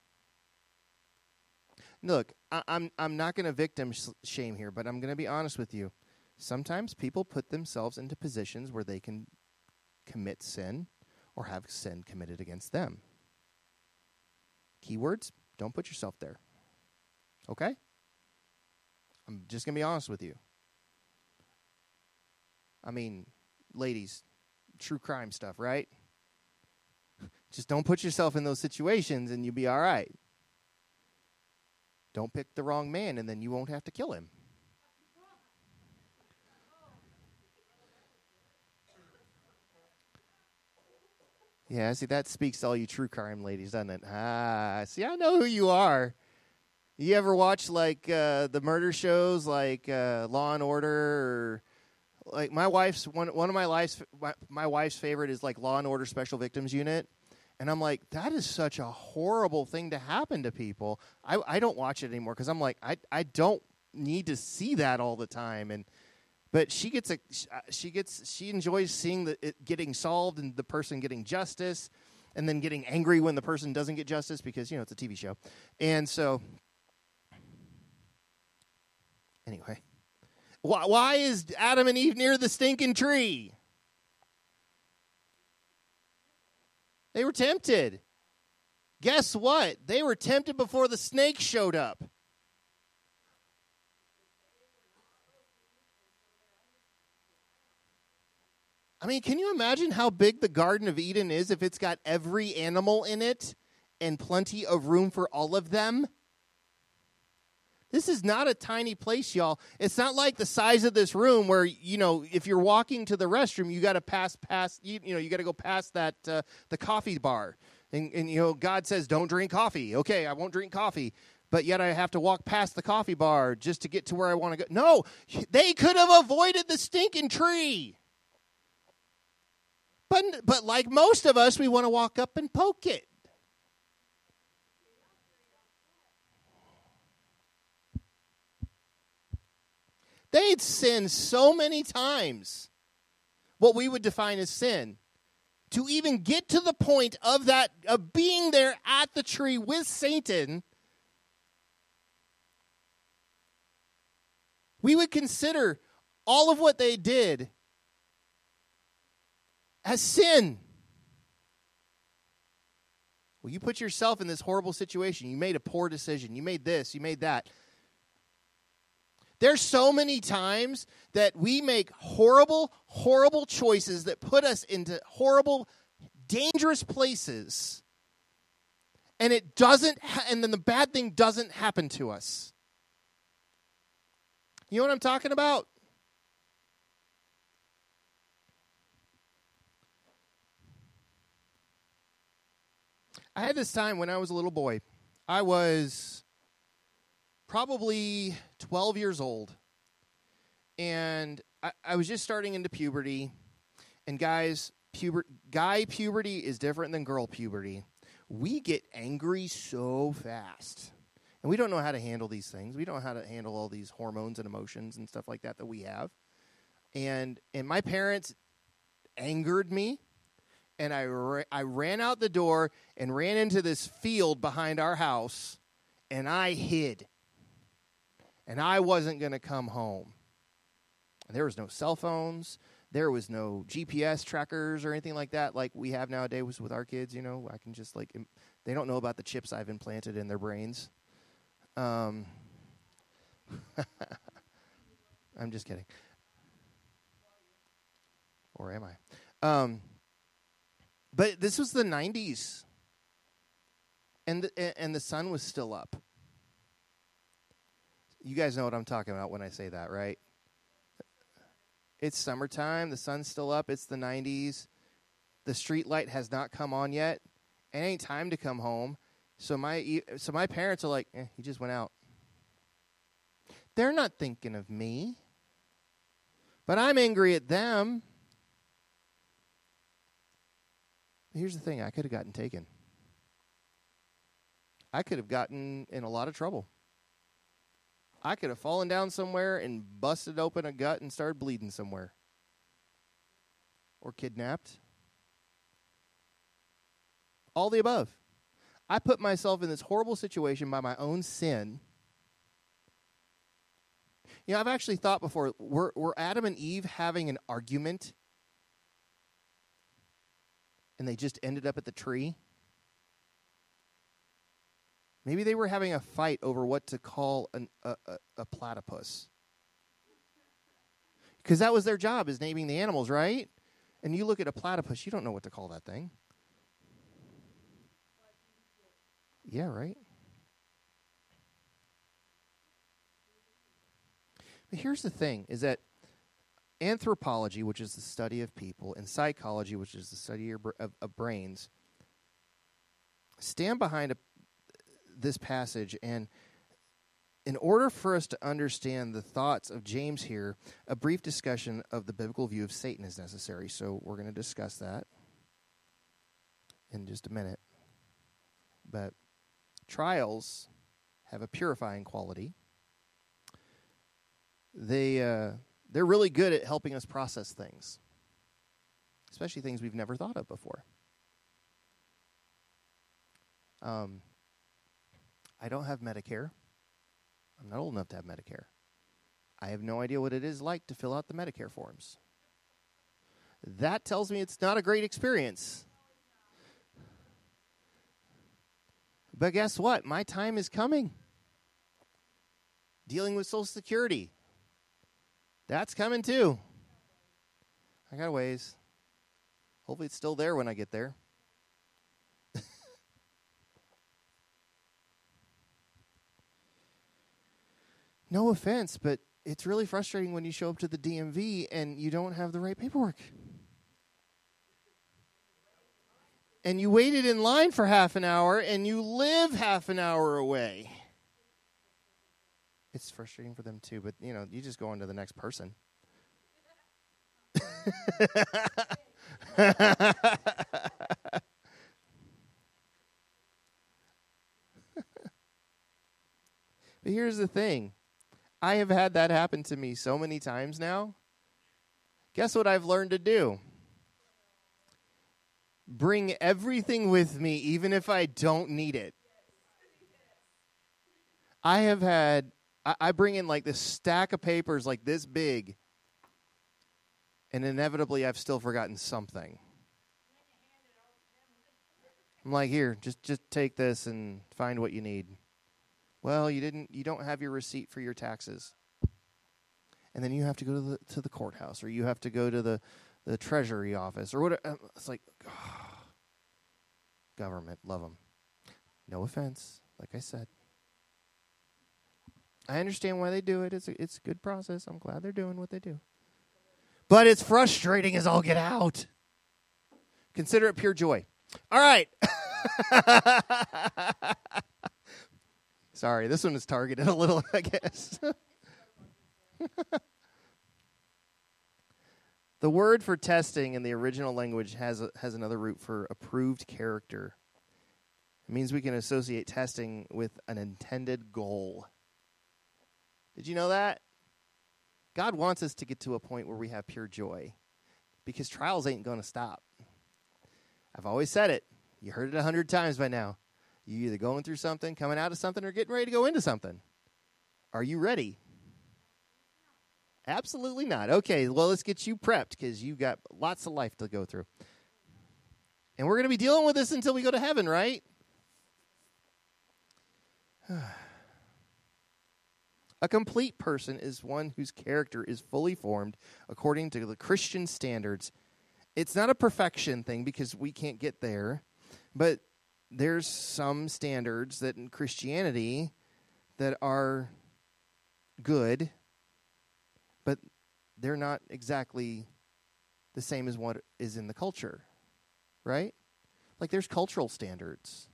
Look, I'm not going to victim shame here, but I'm going to be honest with you. Sometimes people put themselves into positions where they can commit sin or have sin committed against them. Keywords, don't put yourself there. Okay? I'm just going to be honest with you. I mean, ladies, true crime stuff, right? Just don't put yourself in those situations and you'll be all right. Don't pick the wrong man and then you won't have to kill him. Yeah, see, that speaks to all you true crime ladies, doesn't it? See, I know who you are. You ever watch, like, the murder shows, like Law and Order, or, like, my wife's favorite is, like, Law and Order Special Victims Unit. And I'm like, that is such a horrible thing to happen to people. I don't watch it anymore because I'm like, I don't need to see that all the time. But she enjoys seeing it getting solved and the person getting justice, and then getting angry when the person doesn't get justice because it's a TV show. And so, anyway, why is Adam and Eve near the stinking tree? They were tempted. Guess what? They were tempted before the snake showed up. I mean, can you imagine how big the Garden of Eden is if it's got every animal in it and plenty of room for all of them? This is not a tiny place, y'all. It's not like the size of this room where, if you're walking to the restroom, you got to pass you got to go past that the coffee bar. And God says, don't drink coffee. Okay, I won't drink coffee. But yet I have to walk past the coffee bar just to get to where I want to go. No, they could have avoided the stinking tree. But like most of us, we want to walk up and poke it. They'd sinned so many times, what we would define as sin, to even get to the point of being there at the tree with Satan. We would consider all of what they did as sin. Well, you put yourself in this horrible situation. You made a poor decision. You made this. You made that. There's so many times that we make horrible, horrible choices that put us into horrible, dangerous places, and and then the bad thing doesn't happen to us. You know what I'm talking about? I had this time when I was a little boy. I was probably 12 years old, and I was just starting into puberty. And guys, guy puberty is different than girl puberty. We get angry so fast, and we don't know how to handle these things. We don't know how to handle all these hormones and emotions and stuff like that we have. And my parents angered me, and I ran out the door and ran into this field behind our house, and I hid. And I wasn't going to come home. And there was no cell phones. There was no GPS trackers or anything like that like we have nowadays with our kids, I can just they don't know about the chips I've implanted in their brains. I'm just kidding. Or am I? But this was the 90s. And the sun was still up. You guys know what I'm talking about when I say that, right? It's summertime. The sun's still up. It's the 90s. The street light has not come on yet. It ain't time to come home. So my parents are like, he just went out. They're not thinking of me. But I'm angry at them. Here's the thing. I could have gotten taken. I could have gotten in a lot of trouble. I could have fallen down somewhere and busted open a gut and started bleeding somewhere. Or kidnapped. All the above. I put myself in this horrible situation by my own sin. I've actually thought before, were Adam and Eve having an argument and they just ended up at the tree? Maybe they were having a fight over what to call a platypus. Because that was their job, is naming the animals, right? And you look at a platypus, you don't know what to call that thing. Yeah, right? But here's the thing, is that anthropology, which is the study of people, and psychology, which is the study of brains, stand behind this passage, and in order for us to understand the thoughts of James here, a brief discussion of the biblical view of Satan is necessary. So we're going to discuss that in just a minute. But trials have a purifying quality. They're really good at helping us process things, especially things we've never thought of before. I don't have Medicare. I'm not old enough to have Medicare. I have no idea what it is like to fill out the Medicare forms. That tells me it's not a great experience. But guess what? My time is coming. Dealing with Social Security. That's coming too. I got a ways. Hopefully it's still there when I get there. No offense, but it's really frustrating when you show up to the DMV and you don't have the right paperwork. And you waited in line for half an hour and you live half an hour away. It's frustrating for them too, but you just go on to the next person. But here's the thing. I have had that happen to me so many times now. Guess what I've learned to do? Bring everything with me, even if I don't need it. I bring in like this stack of papers like this big, and inevitably I've still forgotten something. I'm like, here, just take this and find what you need. Well, you don't have your receipt for your taxes. And then you have to go to the courthouse, or you have to go to the treasury office, or whatever. It's like, government, love them. No offense, like I said. I understand why they do it. It's a good process. I'm glad they're doing what they do. But it's frustrating as all get out. Consider it pure joy. All right. Sorry, this one is targeted a little, I guess. The word for testing in the original language has another root for approved character. It means we can associate testing with an intended goal. Did you know that? God wants us to get to a point where we have pure joy, because trials ain't going to stop. I've always said it. You heard it 100 times by now. You're either going through something, coming out of something, or getting ready to go into something. Are you ready? Absolutely not. Okay, well, let's get you prepped because you got lots of life to go through. And we're going to be dealing with this until we go to heaven, right? A complete person is one whose character is fully formed according to the Christian standards. It's not a perfection thing because we can't get there, but there's some standards that in Christianity that are good, but they're not exactly the same as what is in the culture, right? Like there's cultural standards,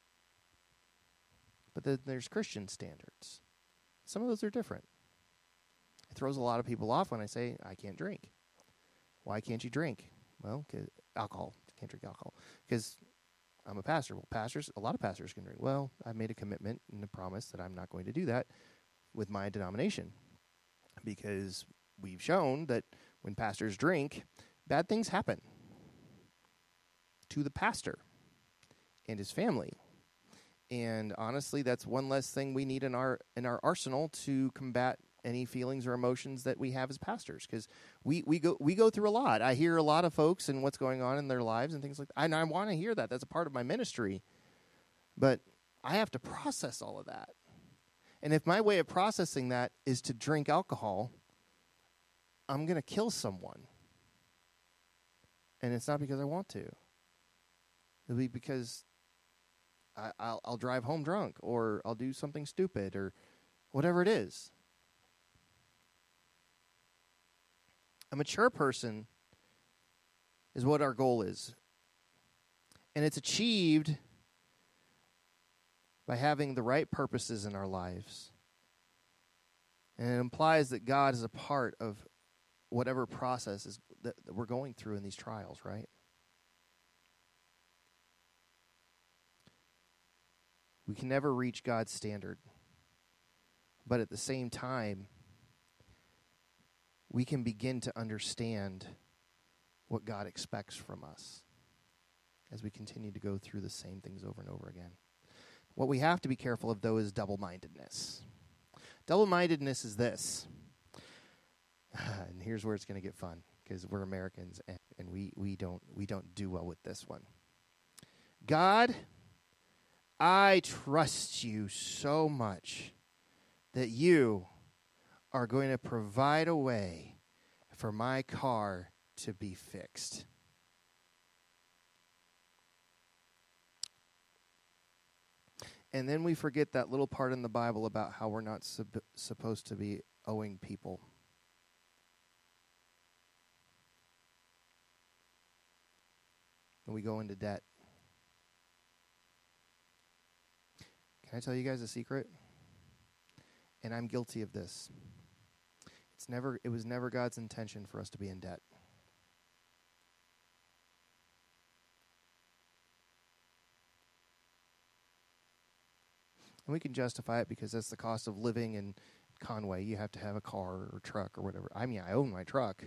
but then there's Christian standards. Some of those are different. It throws a lot of people off when I say, I can't drink. Why can't you drink? Well, 'cause alcohol. Can't drink alcohol. Because I'm a pastor. Well, a lot of pastors can drink. Well, I've made a commitment and a promise that I'm not going to do that with my denomination. Because we've shown that when pastors drink, bad things happen to the pastor and his family. And honestly, that's one less thing we need in our arsenal to combat any feelings or emotions that we have as pastors, because we go through a lot. I hear a lot of folks and what's going on in their lives and things like that. And I want to hear that. That's a part of my ministry. But I have to process all of that. And if my way of processing that is to drink alcohol, I'm going to kill someone. And it's not because I want to. It'll be because I'll drive home drunk, or I'll do something stupid, or whatever it is. A mature person is what our goal is. And it's achieved by having the right purposes in our lives. And it implies that God is a part of whatever process is that we're going through in these trials, right? We can never reach God's standard. But at the same time, we can begin to understand what God expects from us as we continue to go through the same things over and over again. What we have to be careful of, though, is double-mindedness. Double-mindedness is this. And here's where it's going to get fun, because we're Americans and we don't do well with this one. God, I trust you so much that you are going to provide a way for my car to be fixed. And then we forget that little part in the Bible about how we're not supposed to be owing people. And we go into debt. Can I tell you guys a secret? And I'm guilty of this. It was never God's intention for us to be in debt. And we can justify it because that's the cost of living in Conway. You have to have a car or truck or whatever. I mean, I own my truck.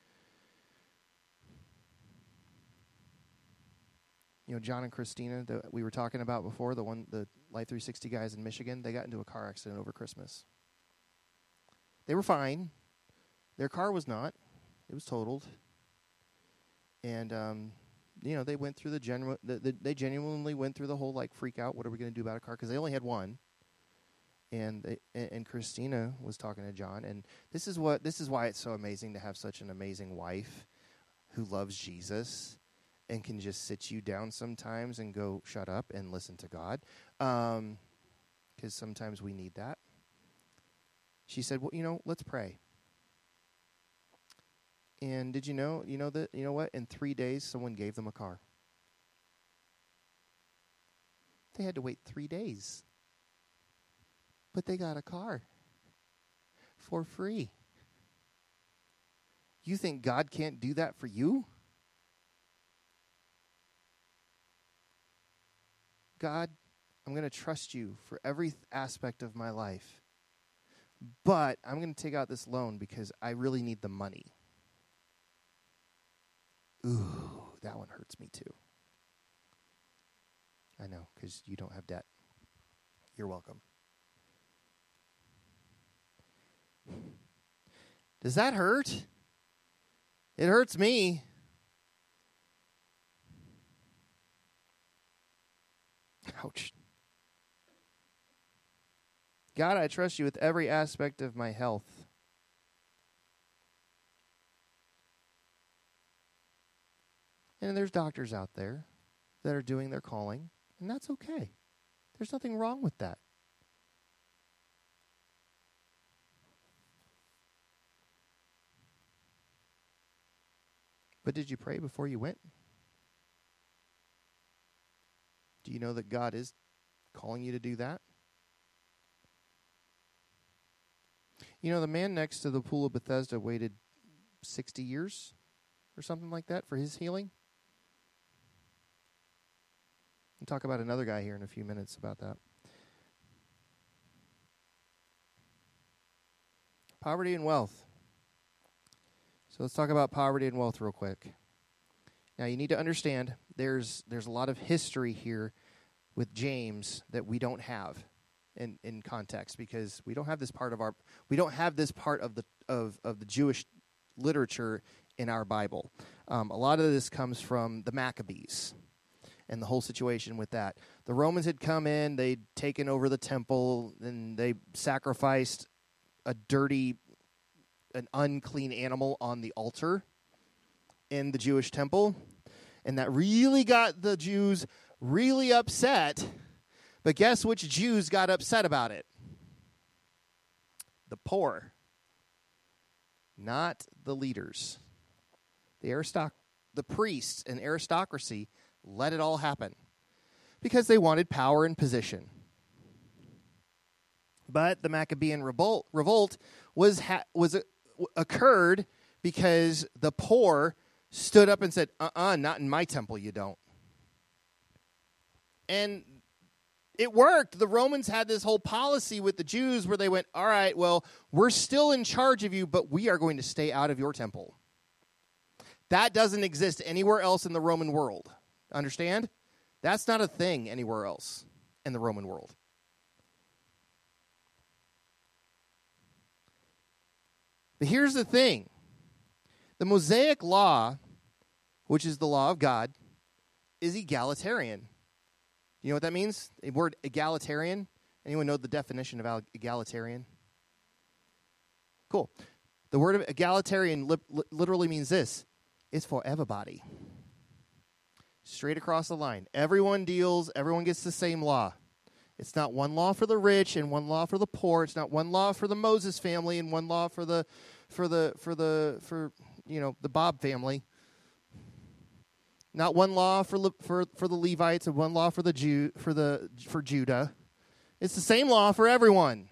You know, John and Christina that we were talking about before, the Life 360 guys in Michigan, they got into a car accident over Christmas. They were fine. Their car was not. It was totaled. And, they went through they genuinely went through the whole, freak out, what are we going to do about a car? Because they only had one. And Christina was talking to John. And this is why it's so amazing to have such an amazing wife who loves Jesus and can just sit you down sometimes and go, shut up and listen to God. Because sometimes we need that. She said, well, let's pray. And did you know what? In 3 days, someone gave them a car. They had to wait 3 days. But they got a car for free. You think God can't do that for you? God, I'm going to trust you for every aspect of my life. But I'm going to take out this loan because I really need the money. Ooh, that one hurts me too. I know, because you don't have debt. You're welcome. Does that hurt? It hurts me. Ouch. God, I trust you with every aspect of my health. And there's doctors out there that are doing their calling, and that's okay. There's nothing wrong with that. But did you pray before you went? Do you know that God is calling you to do that? You know, the man next to the pool of Bethesda waited 60 years or something like that for his healing. We'll talk about another guy here in a few minutes about that. Poverty and wealth. So let's talk about poverty and wealth real quick. Now, you need to understand there's a lot of history here with James that we don't have in context, because we don't have this part of the Jewish literature in our Bible. A lot of this comes from the Maccabees and the whole situation with that. The Romans had come in, they'd taken over the temple, and they sacrificed an unclean animal on the altar in the Jewish temple, and that really got the Jews really upset. But guess which Jews got upset about it? The poor, not the leaders. The priests and aristocracy let it all happen because they wanted power and position. But the Maccabean revolt occurred because the poor stood up and said, not in my temple, you don't. And it worked. The Romans had this whole policy with the Jews where they went, all right, well, we're still in charge of you, but we are going to stay out of your temple. That doesn't exist anywhere else in the Roman world. Understand? That's not a thing anywhere else in the Roman world. But here's the thing. The Mosaic law, which is the law of God, is egalitarian. You know what that means? The word egalitarian. Anyone know the definition of egalitarian? Cool. The word of egalitarian literally means this. It's for everybody. Straight across the line. Everyone gets the same law. It's not one law for the rich and one law for the poor. It's not one law for the Moses family and one law for the Bob family. Not one law for the Levites and one law for for Judah. It's the same law for everyone.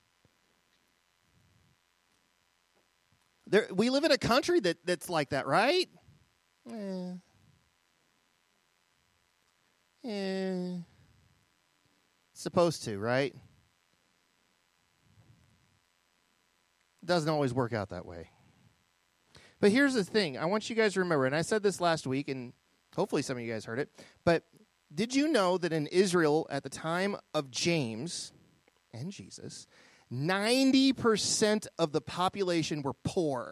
We live in a country that's like that, right? Supposed to, right? Doesn't always work out that way. But here's the thing. I want you guys to remember, and I said this last week, and hopefully some of you guys heard it, but did you know that in Israel at the time of James and Jesus, 90% of the population were poor?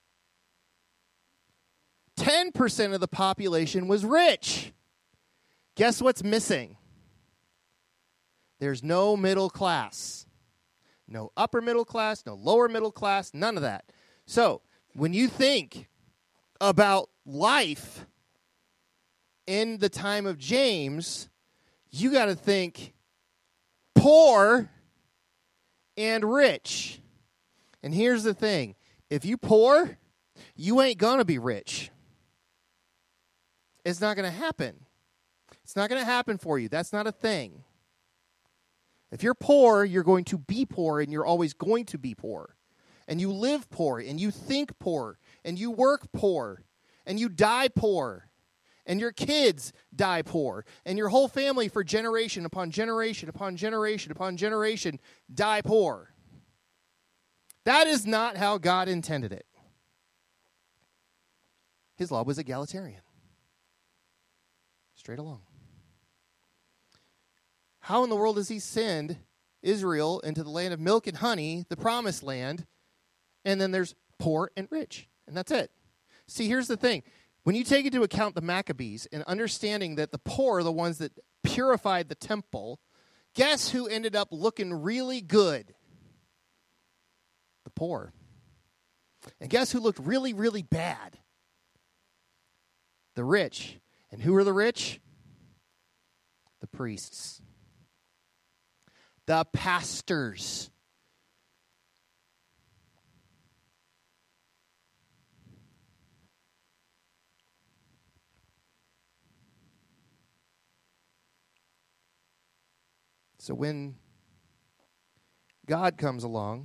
10% of the population was rich. Guess what's missing? There's no middle class. No upper middle class, no lower middle class, none of that. So, when you think about life in the time of James, you got to think poor and rich. And here's the thing. If you poor, you ain't going to be rich. It's not going to happen. It's not going to happen for you. That's not a thing. If you're poor, you're going to be poor, and you're always going to be poor. And you live poor, and you think poor, and you work poor, and you die poor, and your kids die poor, and your whole family for generation upon generation upon generation upon generation die poor. That is not how God intended it. His law was egalitarian. Straight along. How in the world does he send Israel into the land of milk and honey, the promised land, and then there's poor, and rich. And that's it. See, here's the thing. When you take into account the Maccabees and understanding that the poor are the ones that purified the temple, guess who ended up looking really good? The poor. And guess who looked really, really bad? The rich. And who are the rich? The priests. The pastors. So when God comes along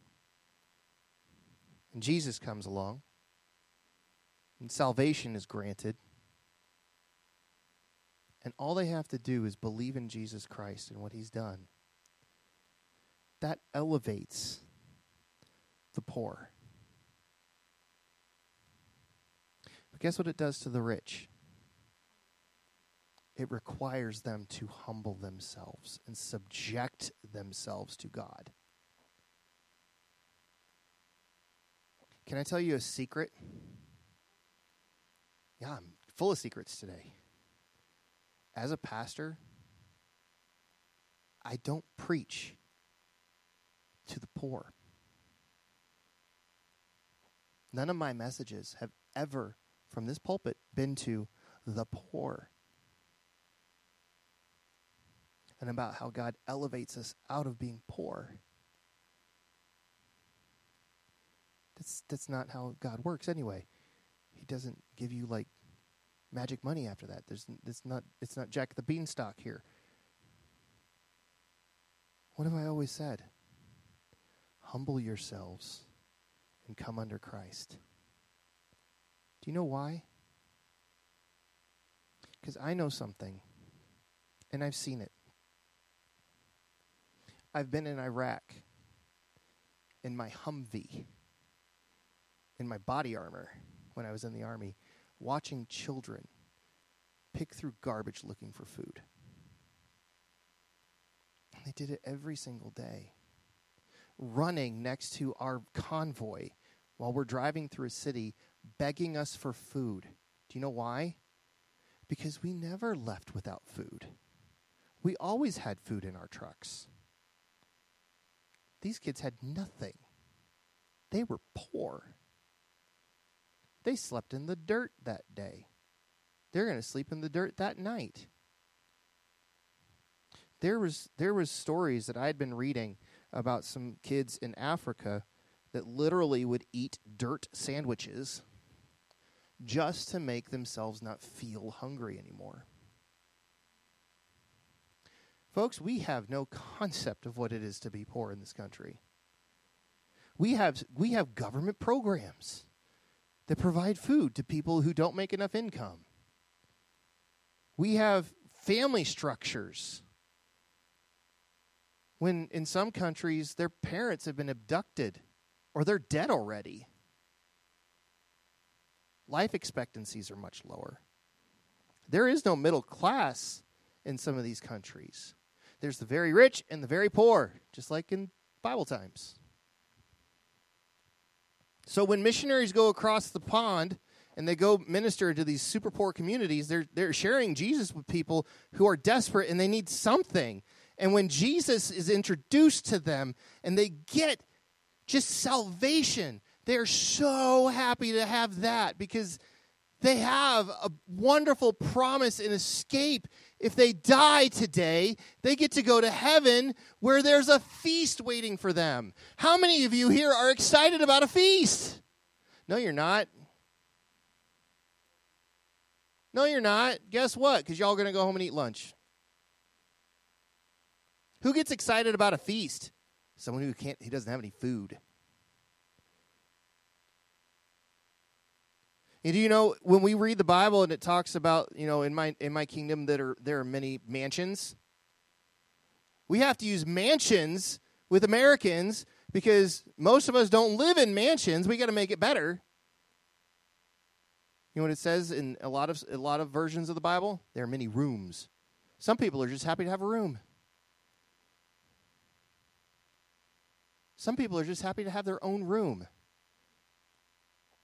and Jesus comes along and salvation is granted, and all they have to do is believe in Jesus Christ and what he's done, that elevates the poor. But guess what it does to the rich? It requires them to humble themselves and subject themselves to God. Can I tell you a secret? Yeah, I'm full of secrets today. As a pastor, I don't preach to the poor. None of my messages have ever, from this pulpit, been to the poor. And about how God elevates us out of being poor. That's not how God works anyway. He doesn't give you like magic money after that. It's not Jack the Beanstalk here. What have I always said? Humble yourselves and come under Christ. Do you know why? Because I know something, and I've seen it. I've been in Iraq in my Humvee, in my body armor when I was in the Army, watching children pick through garbage looking for food. And they did it every single day. Running next to our convoy while we're driving through a city, begging us for food. Do you know why? Because we never left without food. We always had food in our trucks. These kids had nothing. They were poor. They slept in the dirt that day. They're going to sleep in the dirt that night. There was stories that I had been reading about some kids in Africa that literally would eat dirt sandwiches just to make themselves not feel hungry anymore. Folks, we have no concept of what it is to be poor in this country. We have government programs that provide food to people who don't make enough income. We have family structures when in some countries their parents have been abducted or they're dead already. Life expectancies are much lower. There is no middle class in some of these countries. There's the very rich and the very poor, just like in Bible times. So when missionaries go across the pond and they go minister to these super poor communities, they're sharing Jesus with people who are desperate and they need something. And when Jesus is introduced to them and they get just salvation, they're so happy to have that because they have a wonderful promise and escape. If they die today, they get to go to heaven where there's a feast waiting for them. How many of you here are excited about a feast? No, you're not. No, you're not. Guess what? Because y'all are going to go home and eat lunch. Who gets excited about a feast? Someone who doesn't have any food. And do you know, when we read the Bible and it talks about, in my kingdom there are many mansions, we have to use mansions with Americans because most of us don't live in mansions. We got to make it better. You know what it says in a lot of versions of the Bible? There are many rooms. Some people are just happy to have a room. Some people are just happy to have their own room.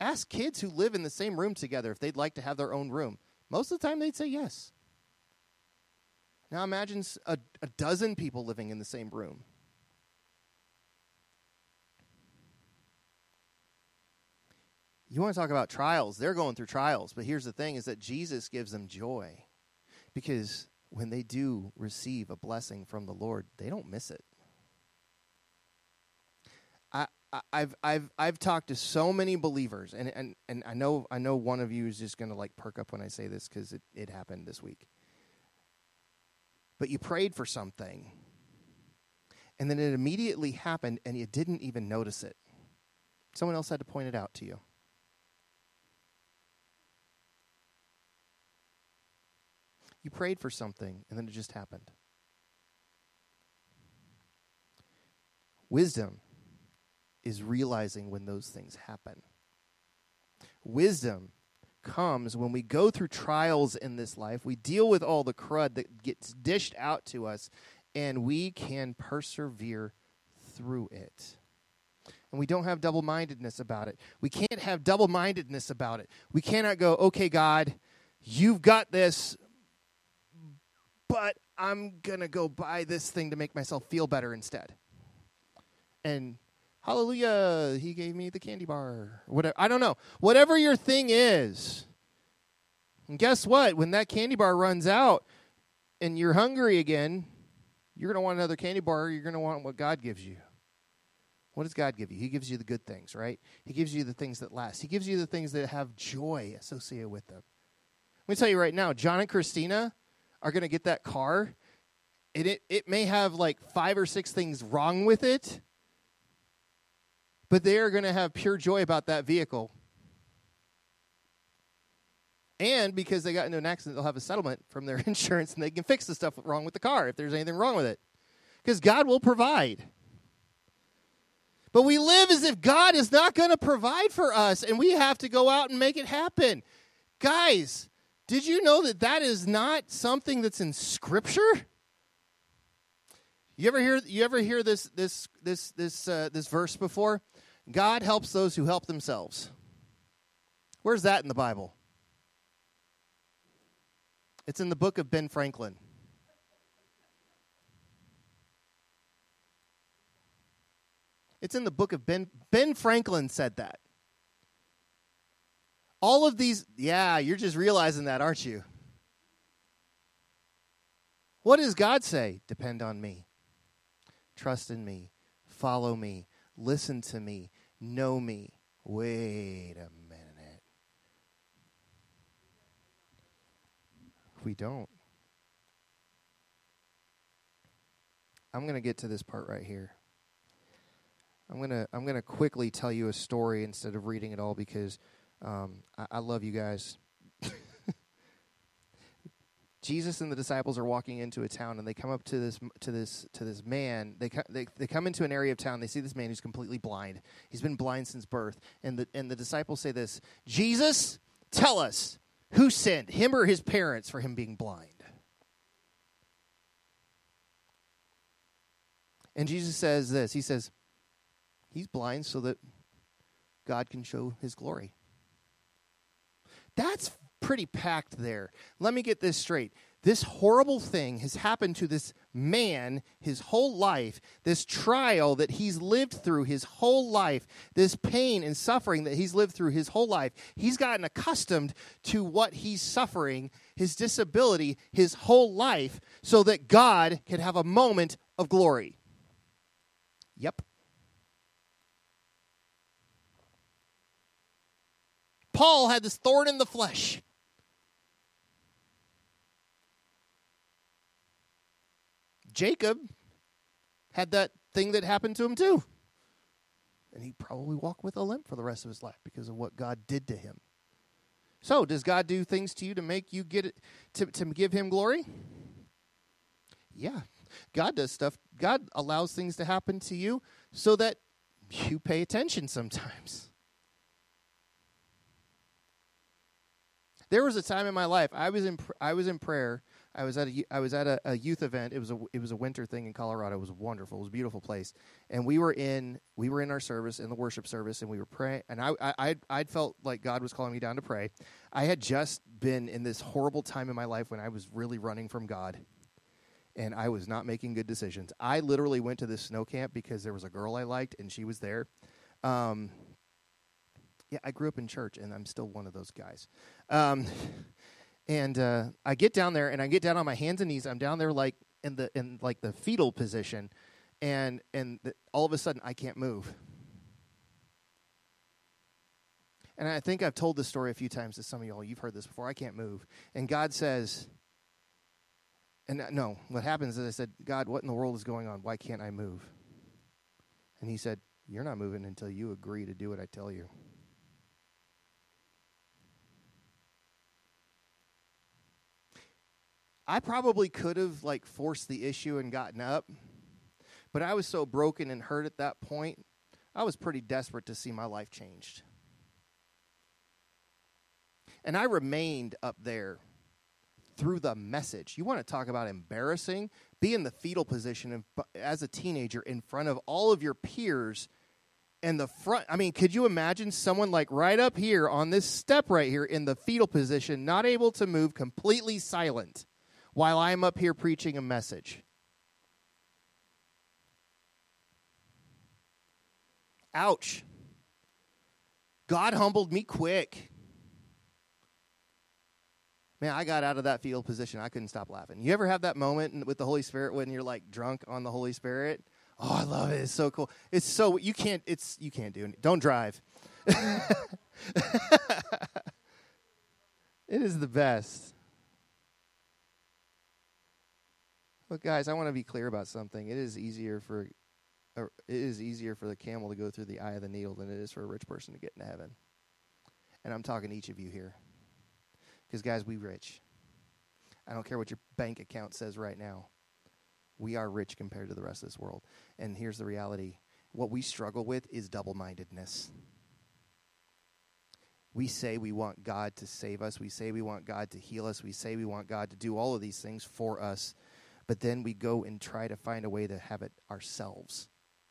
Ask kids who live in the same room together if they'd like to have their own room. Most of the time, they'd say yes. Now imagine a dozen people living in the same room. You want to talk about trials? They're going through trials, but here's the thing is that Jesus gives them joy. Because when they do receive a blessing from the Lord, they don't miss it. I've talked to so many believers, and I know one of you is just going to like perk up when I say this because it happened this week. But you prayed for something, and then it immediately happened, and you didn't even notice it. Someone else had to point it out to you. You prayed for something, and then it just happened. Wisdom is realizing when those things happen. Wisdom comes when we go through trials in this life. We deal with all the crud that gets dished out to us, and we can persevere through it. And we don't have double-mindedness about it. We can't have double-mindedness about it. We cannot go, okay, God, you've got this, but I'm going to go buy this thing to make myself feel better instead. And hallelujah, he gave me the candy bar. Whatever, I don't know. Whatever your thing is. And guess what? When that candy bar runs out and you're hungry again, you're going to want another candy bar. You're going to want what God gives you. What does God give you? He gives you the good things, right? He gives you the things that last. He gives you the things that have joy associated with them. Let me tell you right now, John and Christina are going to get that car. And it may have like 5 or 6 things wrong with it, but they are going to have pure joy about that vehicle. And because they got into an accident, they'll have a settlement from their insurance, and they can fix the stuff wrong with the car if there's anything wrong with it. Because God will provide. But we live as if God is not going to provide for us, and we have to go out and make it happen. Guys, did you know that that is not something that's in Scripture? You ever hear this verse before? God helps those who help themselves. Where's that in the Bible? It's in the book of Ben Franklin. It's in the book of Ben Franklin said that. All of these, yeah, you're just realizing that, aren't you? What does God say? Depend on me. Trust in me. Follow me. Listen to me. Know me. Wait a minute. We don't. I'm going to get to this part right here. I'm gonna quickly tell you a story instead of reading it all because I love you guys. Jesus and the disciples are walking into a town, and they come up to this man. They come into an area of town. They see this man who's completely blind. He's been blind since birth, and the disciples say this: Jesus, tell us who sinned, him or his parents, for him being blind. And Jesus says this. He says, he's blind so that God can show his glory. That's pretty packed there. Let me get this straight. This horrible thing has happened to this man his whole life, this trial that he's lived through his whole life, this pain and suffering that he's lived through his whole life. He's gotten accustomed to what he's suffering, his disability, his whole life, so that God can have a moment of glory. Yep. Paul had this thorn in the flesh. Jacob had that thing that happened to him too. And he probably walked with a limp for the rest of his life because of what God did to him. So, does God do things to you to make you get it, to give him glory? Yeah. God does stuff. God allows things to happen to you so that you pay attention sometimes. There was a time in my life, I was in prayer I was at a youth event. It was a winter thing in Colorado. It was wonderful. It was a beautiful place. And we were in our service, in the worship service, and we were praying. And I'd felt like God was calling me down to pray. I had just been in this horrible time in my life when I was really running from God, and I was not making good decisions. I literally went to this snow camp because there was a girl I liked, and she was there. Yeah, I grew up in church, and I'm still one of those guys. And I get down there, and I get down on my hands and knees. I'm down there like in the fetal position, and all of a sudden I can't move. And I think I've told this story a few times to some of y'all. You've heard this before. I can't move, and God says, and no, what happens is I said, God, what in the world is going on? Why can't I move? And He said, you're not moving until you agree to do what I tell you. I probably could have forced the issue and gotten up, but I was so broken and hurt at that point, I was pretty desperate to see my life changed. And I remained up there through the message. You want to talk about embarrassing? Be in the fetal position as a teenager in front of all of your peers and the front. I mean, could you imagine someone right up here on this step right here in the fetal position, not able to move, completely silent, while I'm up here preaching a message? Ouch. God humbled me quick. Man, I got out of that fetal position. I couldn't stop laughing. You ever have that moment with the Holy Spirit when you're drunk on the Holy Spirit? Oh, I love it. It's so cool. You can't do it. Don't drive. It is the best. But guys, I want to be clear about something. It is easier for the camel to go through the eye of the needle than it is for a rich person to get into heaven. And I'm talking to each of you here. Because guys, we rich. I don't care what your bank account says right now. We are rich compared to the rest of this world. And here's the reality. What we struggle with is double-mindedness. We say we want God to save us. We say we want God to heal us. We say we want God to do all of these things for us. But then we go and try to find a way to have it ourselves.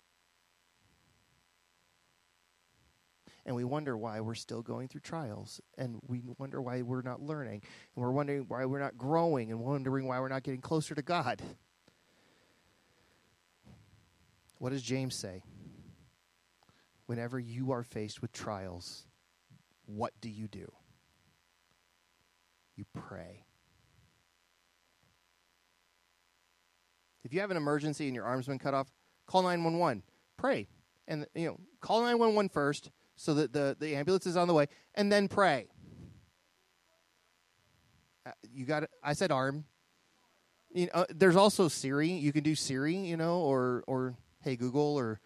And we wonder why we're still going through trials. And we wonder why we're not learning. And we're wondering why we're not growing. And wondering why we're not getting closer to God. What does James say? Whenever you are faced with trials, what do? You pray. If you have an emergency and your arm's been cut off, call 911. Pray. And, call 911 first so that the ambulance is on the way, and then pray. You got it. I said arm. There's also Siri. You can do Siri, or Hey Google, or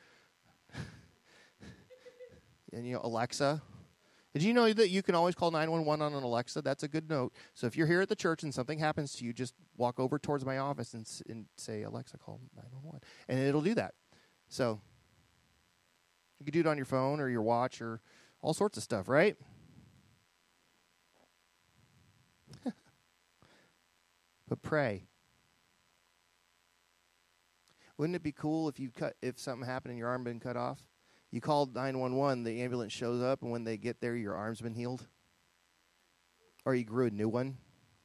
and Alexa. Did you know that you can always call 911 on an Alexa? That's a good note. So if you're here at the church and something happens to you, just walk over towards my office and say, Alexa, call 911. And it'll do that. So you can do it on your phone or your watch or all sorts of stuff, right? But pray. Wouldn't it be cool if something happened and your arm been cut off? You called 911, the ambulance shows up, and when they get there, your arm's been healed? Or you grew a new one?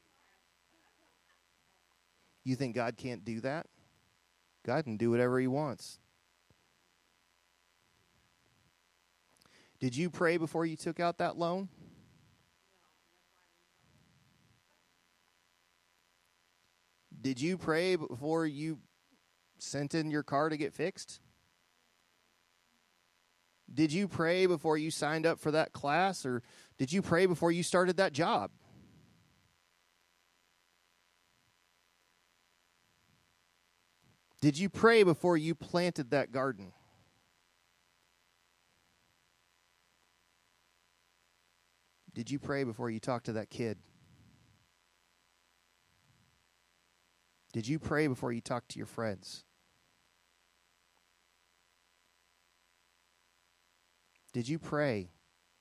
You think God can't do that? God can do whatever He wants. Did you pray before you took out that loan? Did you pray before you sent in your car to get fixed? Did you pray before you signed up for that class, or did you pray before you started that job? Did you pray before you planted that garden? Did you pray before you talked to that kid? Did you pray before you talked to your friends? Did you pray?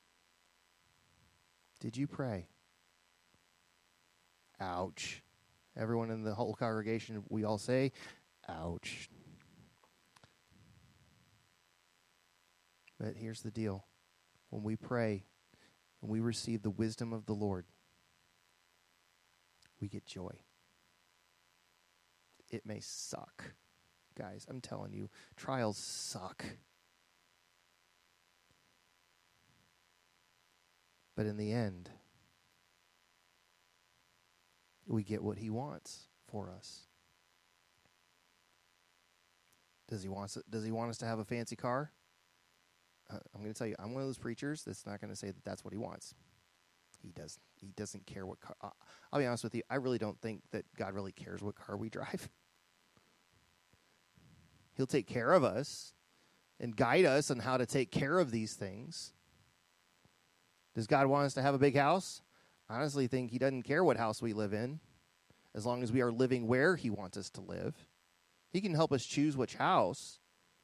Did you pray? Ouch. Everyone in the whole congregation, we all say, ouch. But here's the deal. When we pray and we receive the wisdom of the Lord, we get joy. It may suck. Guys, I'm telling you, trials suck. But in the end, we get what he wants for us. Does he want us to have a fancy car? I'm going to tell you, I'm one of those preachers that's not going to say that that's what he wants. He doesn't care what car. I'll be honest with you, I really don't think that God really cares what car we drive. He'll take care of us and guide us on how to take care of these things. Does God want us to have a big house? I honestly think he doesn't care what house we live in, as long as we are living where he wants us to live. He can help us choose which house.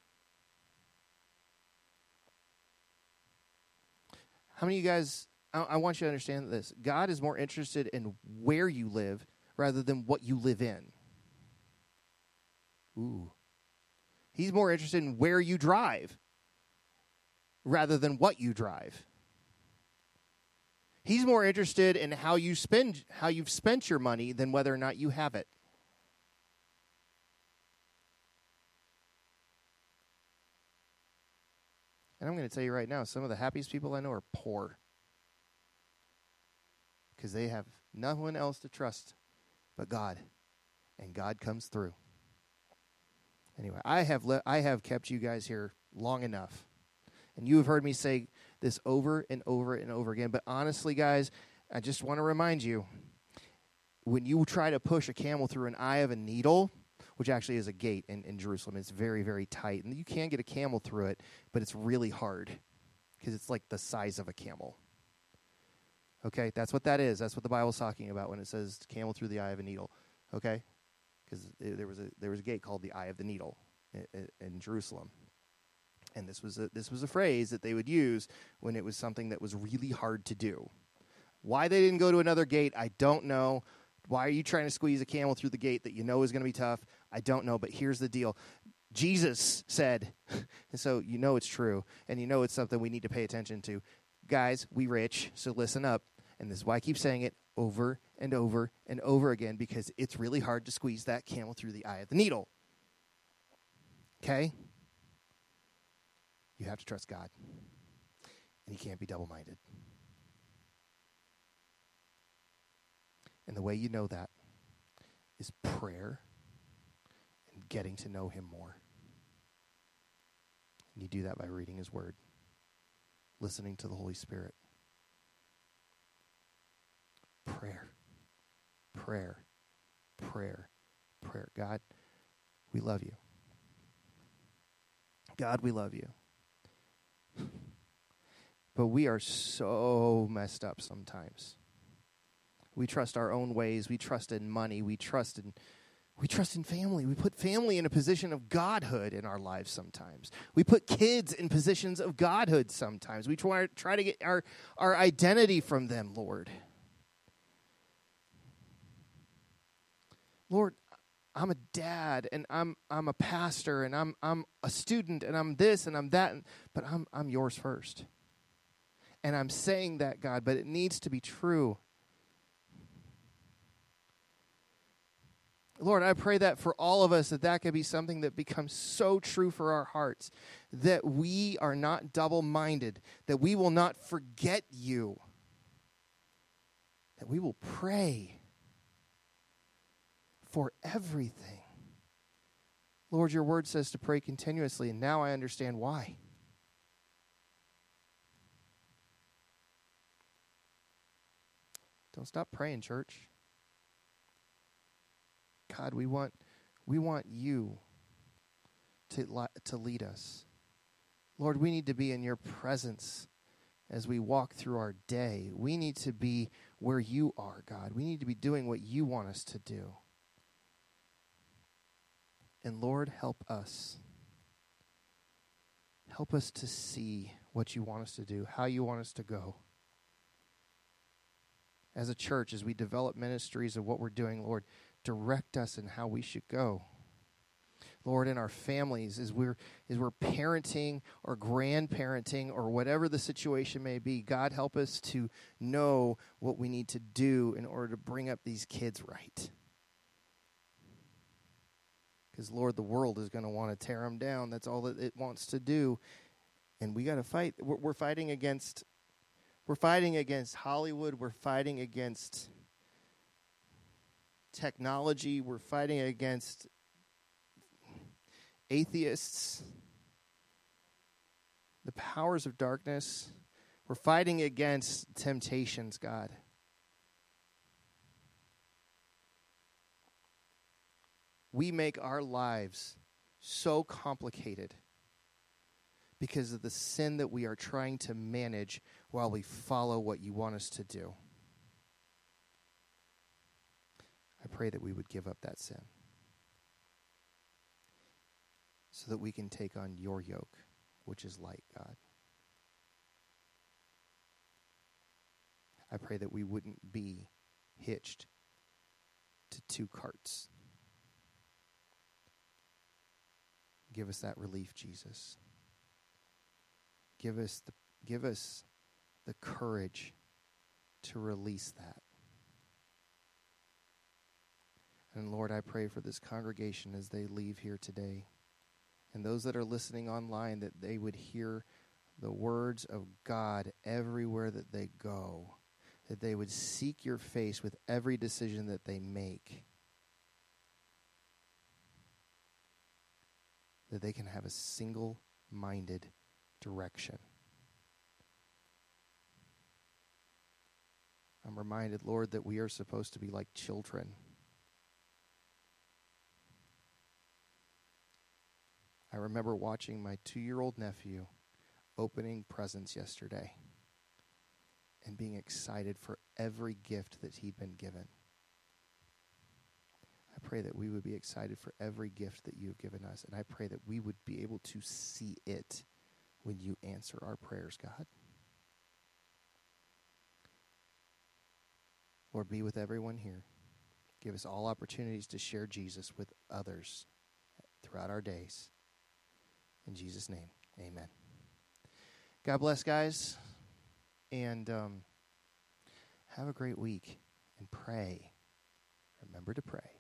How many of you guys, I want you to understand this. God is more interested in where you live rather than what you live in. Ooh. He's more interested in where you drive rather than what you drive. He's more interested in how you've spent your money than whether or not you have it. And I'm going to tell you right now, some of the happiest people I know are poor. Because they have no one else to trust but God. And God comes through. Anyway, I have kept you guys here long enough. And you have heard me say this over and over and over again. But honestly, guys, I just want to remind you, when you try to push a camel through an eye of a needle, which actually is a gate in Jerusalem, it's very, very tight. And you can get a camel through it, but it's really hard because it's like the size of a camel. Okay, that's what that is. That's what the Bible's talking about when it says camel through the eye of a needle. Okay, because there was a gate called the eye of the needle in Jerusalem. And this was a phrase that they would use when it was something that was really hard to do. Why they didn't go to another gate, I don't know. Why are you trying to squeeze a camel through the gate that you know is going to be tough? I don't know, but here's the deal. Jesus said, and so you know it's true, and you know it's something we need to pay attention to. Guys, we rich, so listen up. And this is why I keep saying it over and over and over again, because it's really hard to squeeze that camel through the eye of the needle. Okay? You have to trust God. And you can't be double-minded. And the way you know that is prayer and getting to know him more. And you do that by reading his word, listening to the Holy Spirit. Prayer, prayer, prayer, prayer. God, we love you. God, we love you. But we are so messed up sometimes. We trust our own ways. We trust in money. We trust in family. We put family in a position of godhood in our lives sometimes. We put kids in positions of godhood sometimes. We try to get our identity from them, Lord. Lord, I'm a dad, and I'm a pastor, and I'm a student, and I'm this, and I'm that, but I'm yours first. And I'm saying that, God, but it needs to be true. Lord, I pray that for all of us, that could be something that becomes so true for our hearts, that we are not double-minded, that we will not forget you, that we will pray for everything. Lord, your word says to pray continuously, and now I understand why. Don't stop praying, church. God, we want you to lead us. Lord, we need to be in your presence as we walk through our day. We need to be where you are, God. We need to be doing what you want us to do. And Lord, help us. Help us to see what you want us to do, how you want us to go. As a church, as we develop ministries of what we're doing, Lord, direct us in how we should go. Lord, in our families, as we're parenting or grandparenting or whatever the situation may be, God, help us to know what we need to do in order to bring up these kids right. Because, Lord, the world is going to want to tear them down. That's all that it wants to do. And we got to fight. We're fighting against Hollywood. We're fighting against technology. We're fighting against atheists, the powers of darkness. We're fighting against temptations, God. We make our lives so complicated because of the sin that we are trying to manage while we follow what you want us to do. I pray that we would give up that sin so that we can take on your yoke, which is light, God. I pray that we wouldn't be hitched to two carts. Give us that relief, Jesus. Give us the courage to release that. And Lord, I pray for this congregation as they leave here today, and those that are listening online, that they would hear the words of God everywhere that they go, that they would seek your face with every decision that they make, that they can have a single-minded direction. I'm reminded, Lord, that we are supposed to be like children. I remember watching my 2-year-old nephew opening presents yesterday and being excited for every gift that he'd been given. I pray that we would be excited for every gift that you have given us, and I pray that we would be able to see it when you answer our prayers, God. Lord, be with everyone here. Give us all opportunities to share Jesus with others throughout our days. In Jesus' name, amen. God bless, guys, and have a great week, and pray. Remember to pray.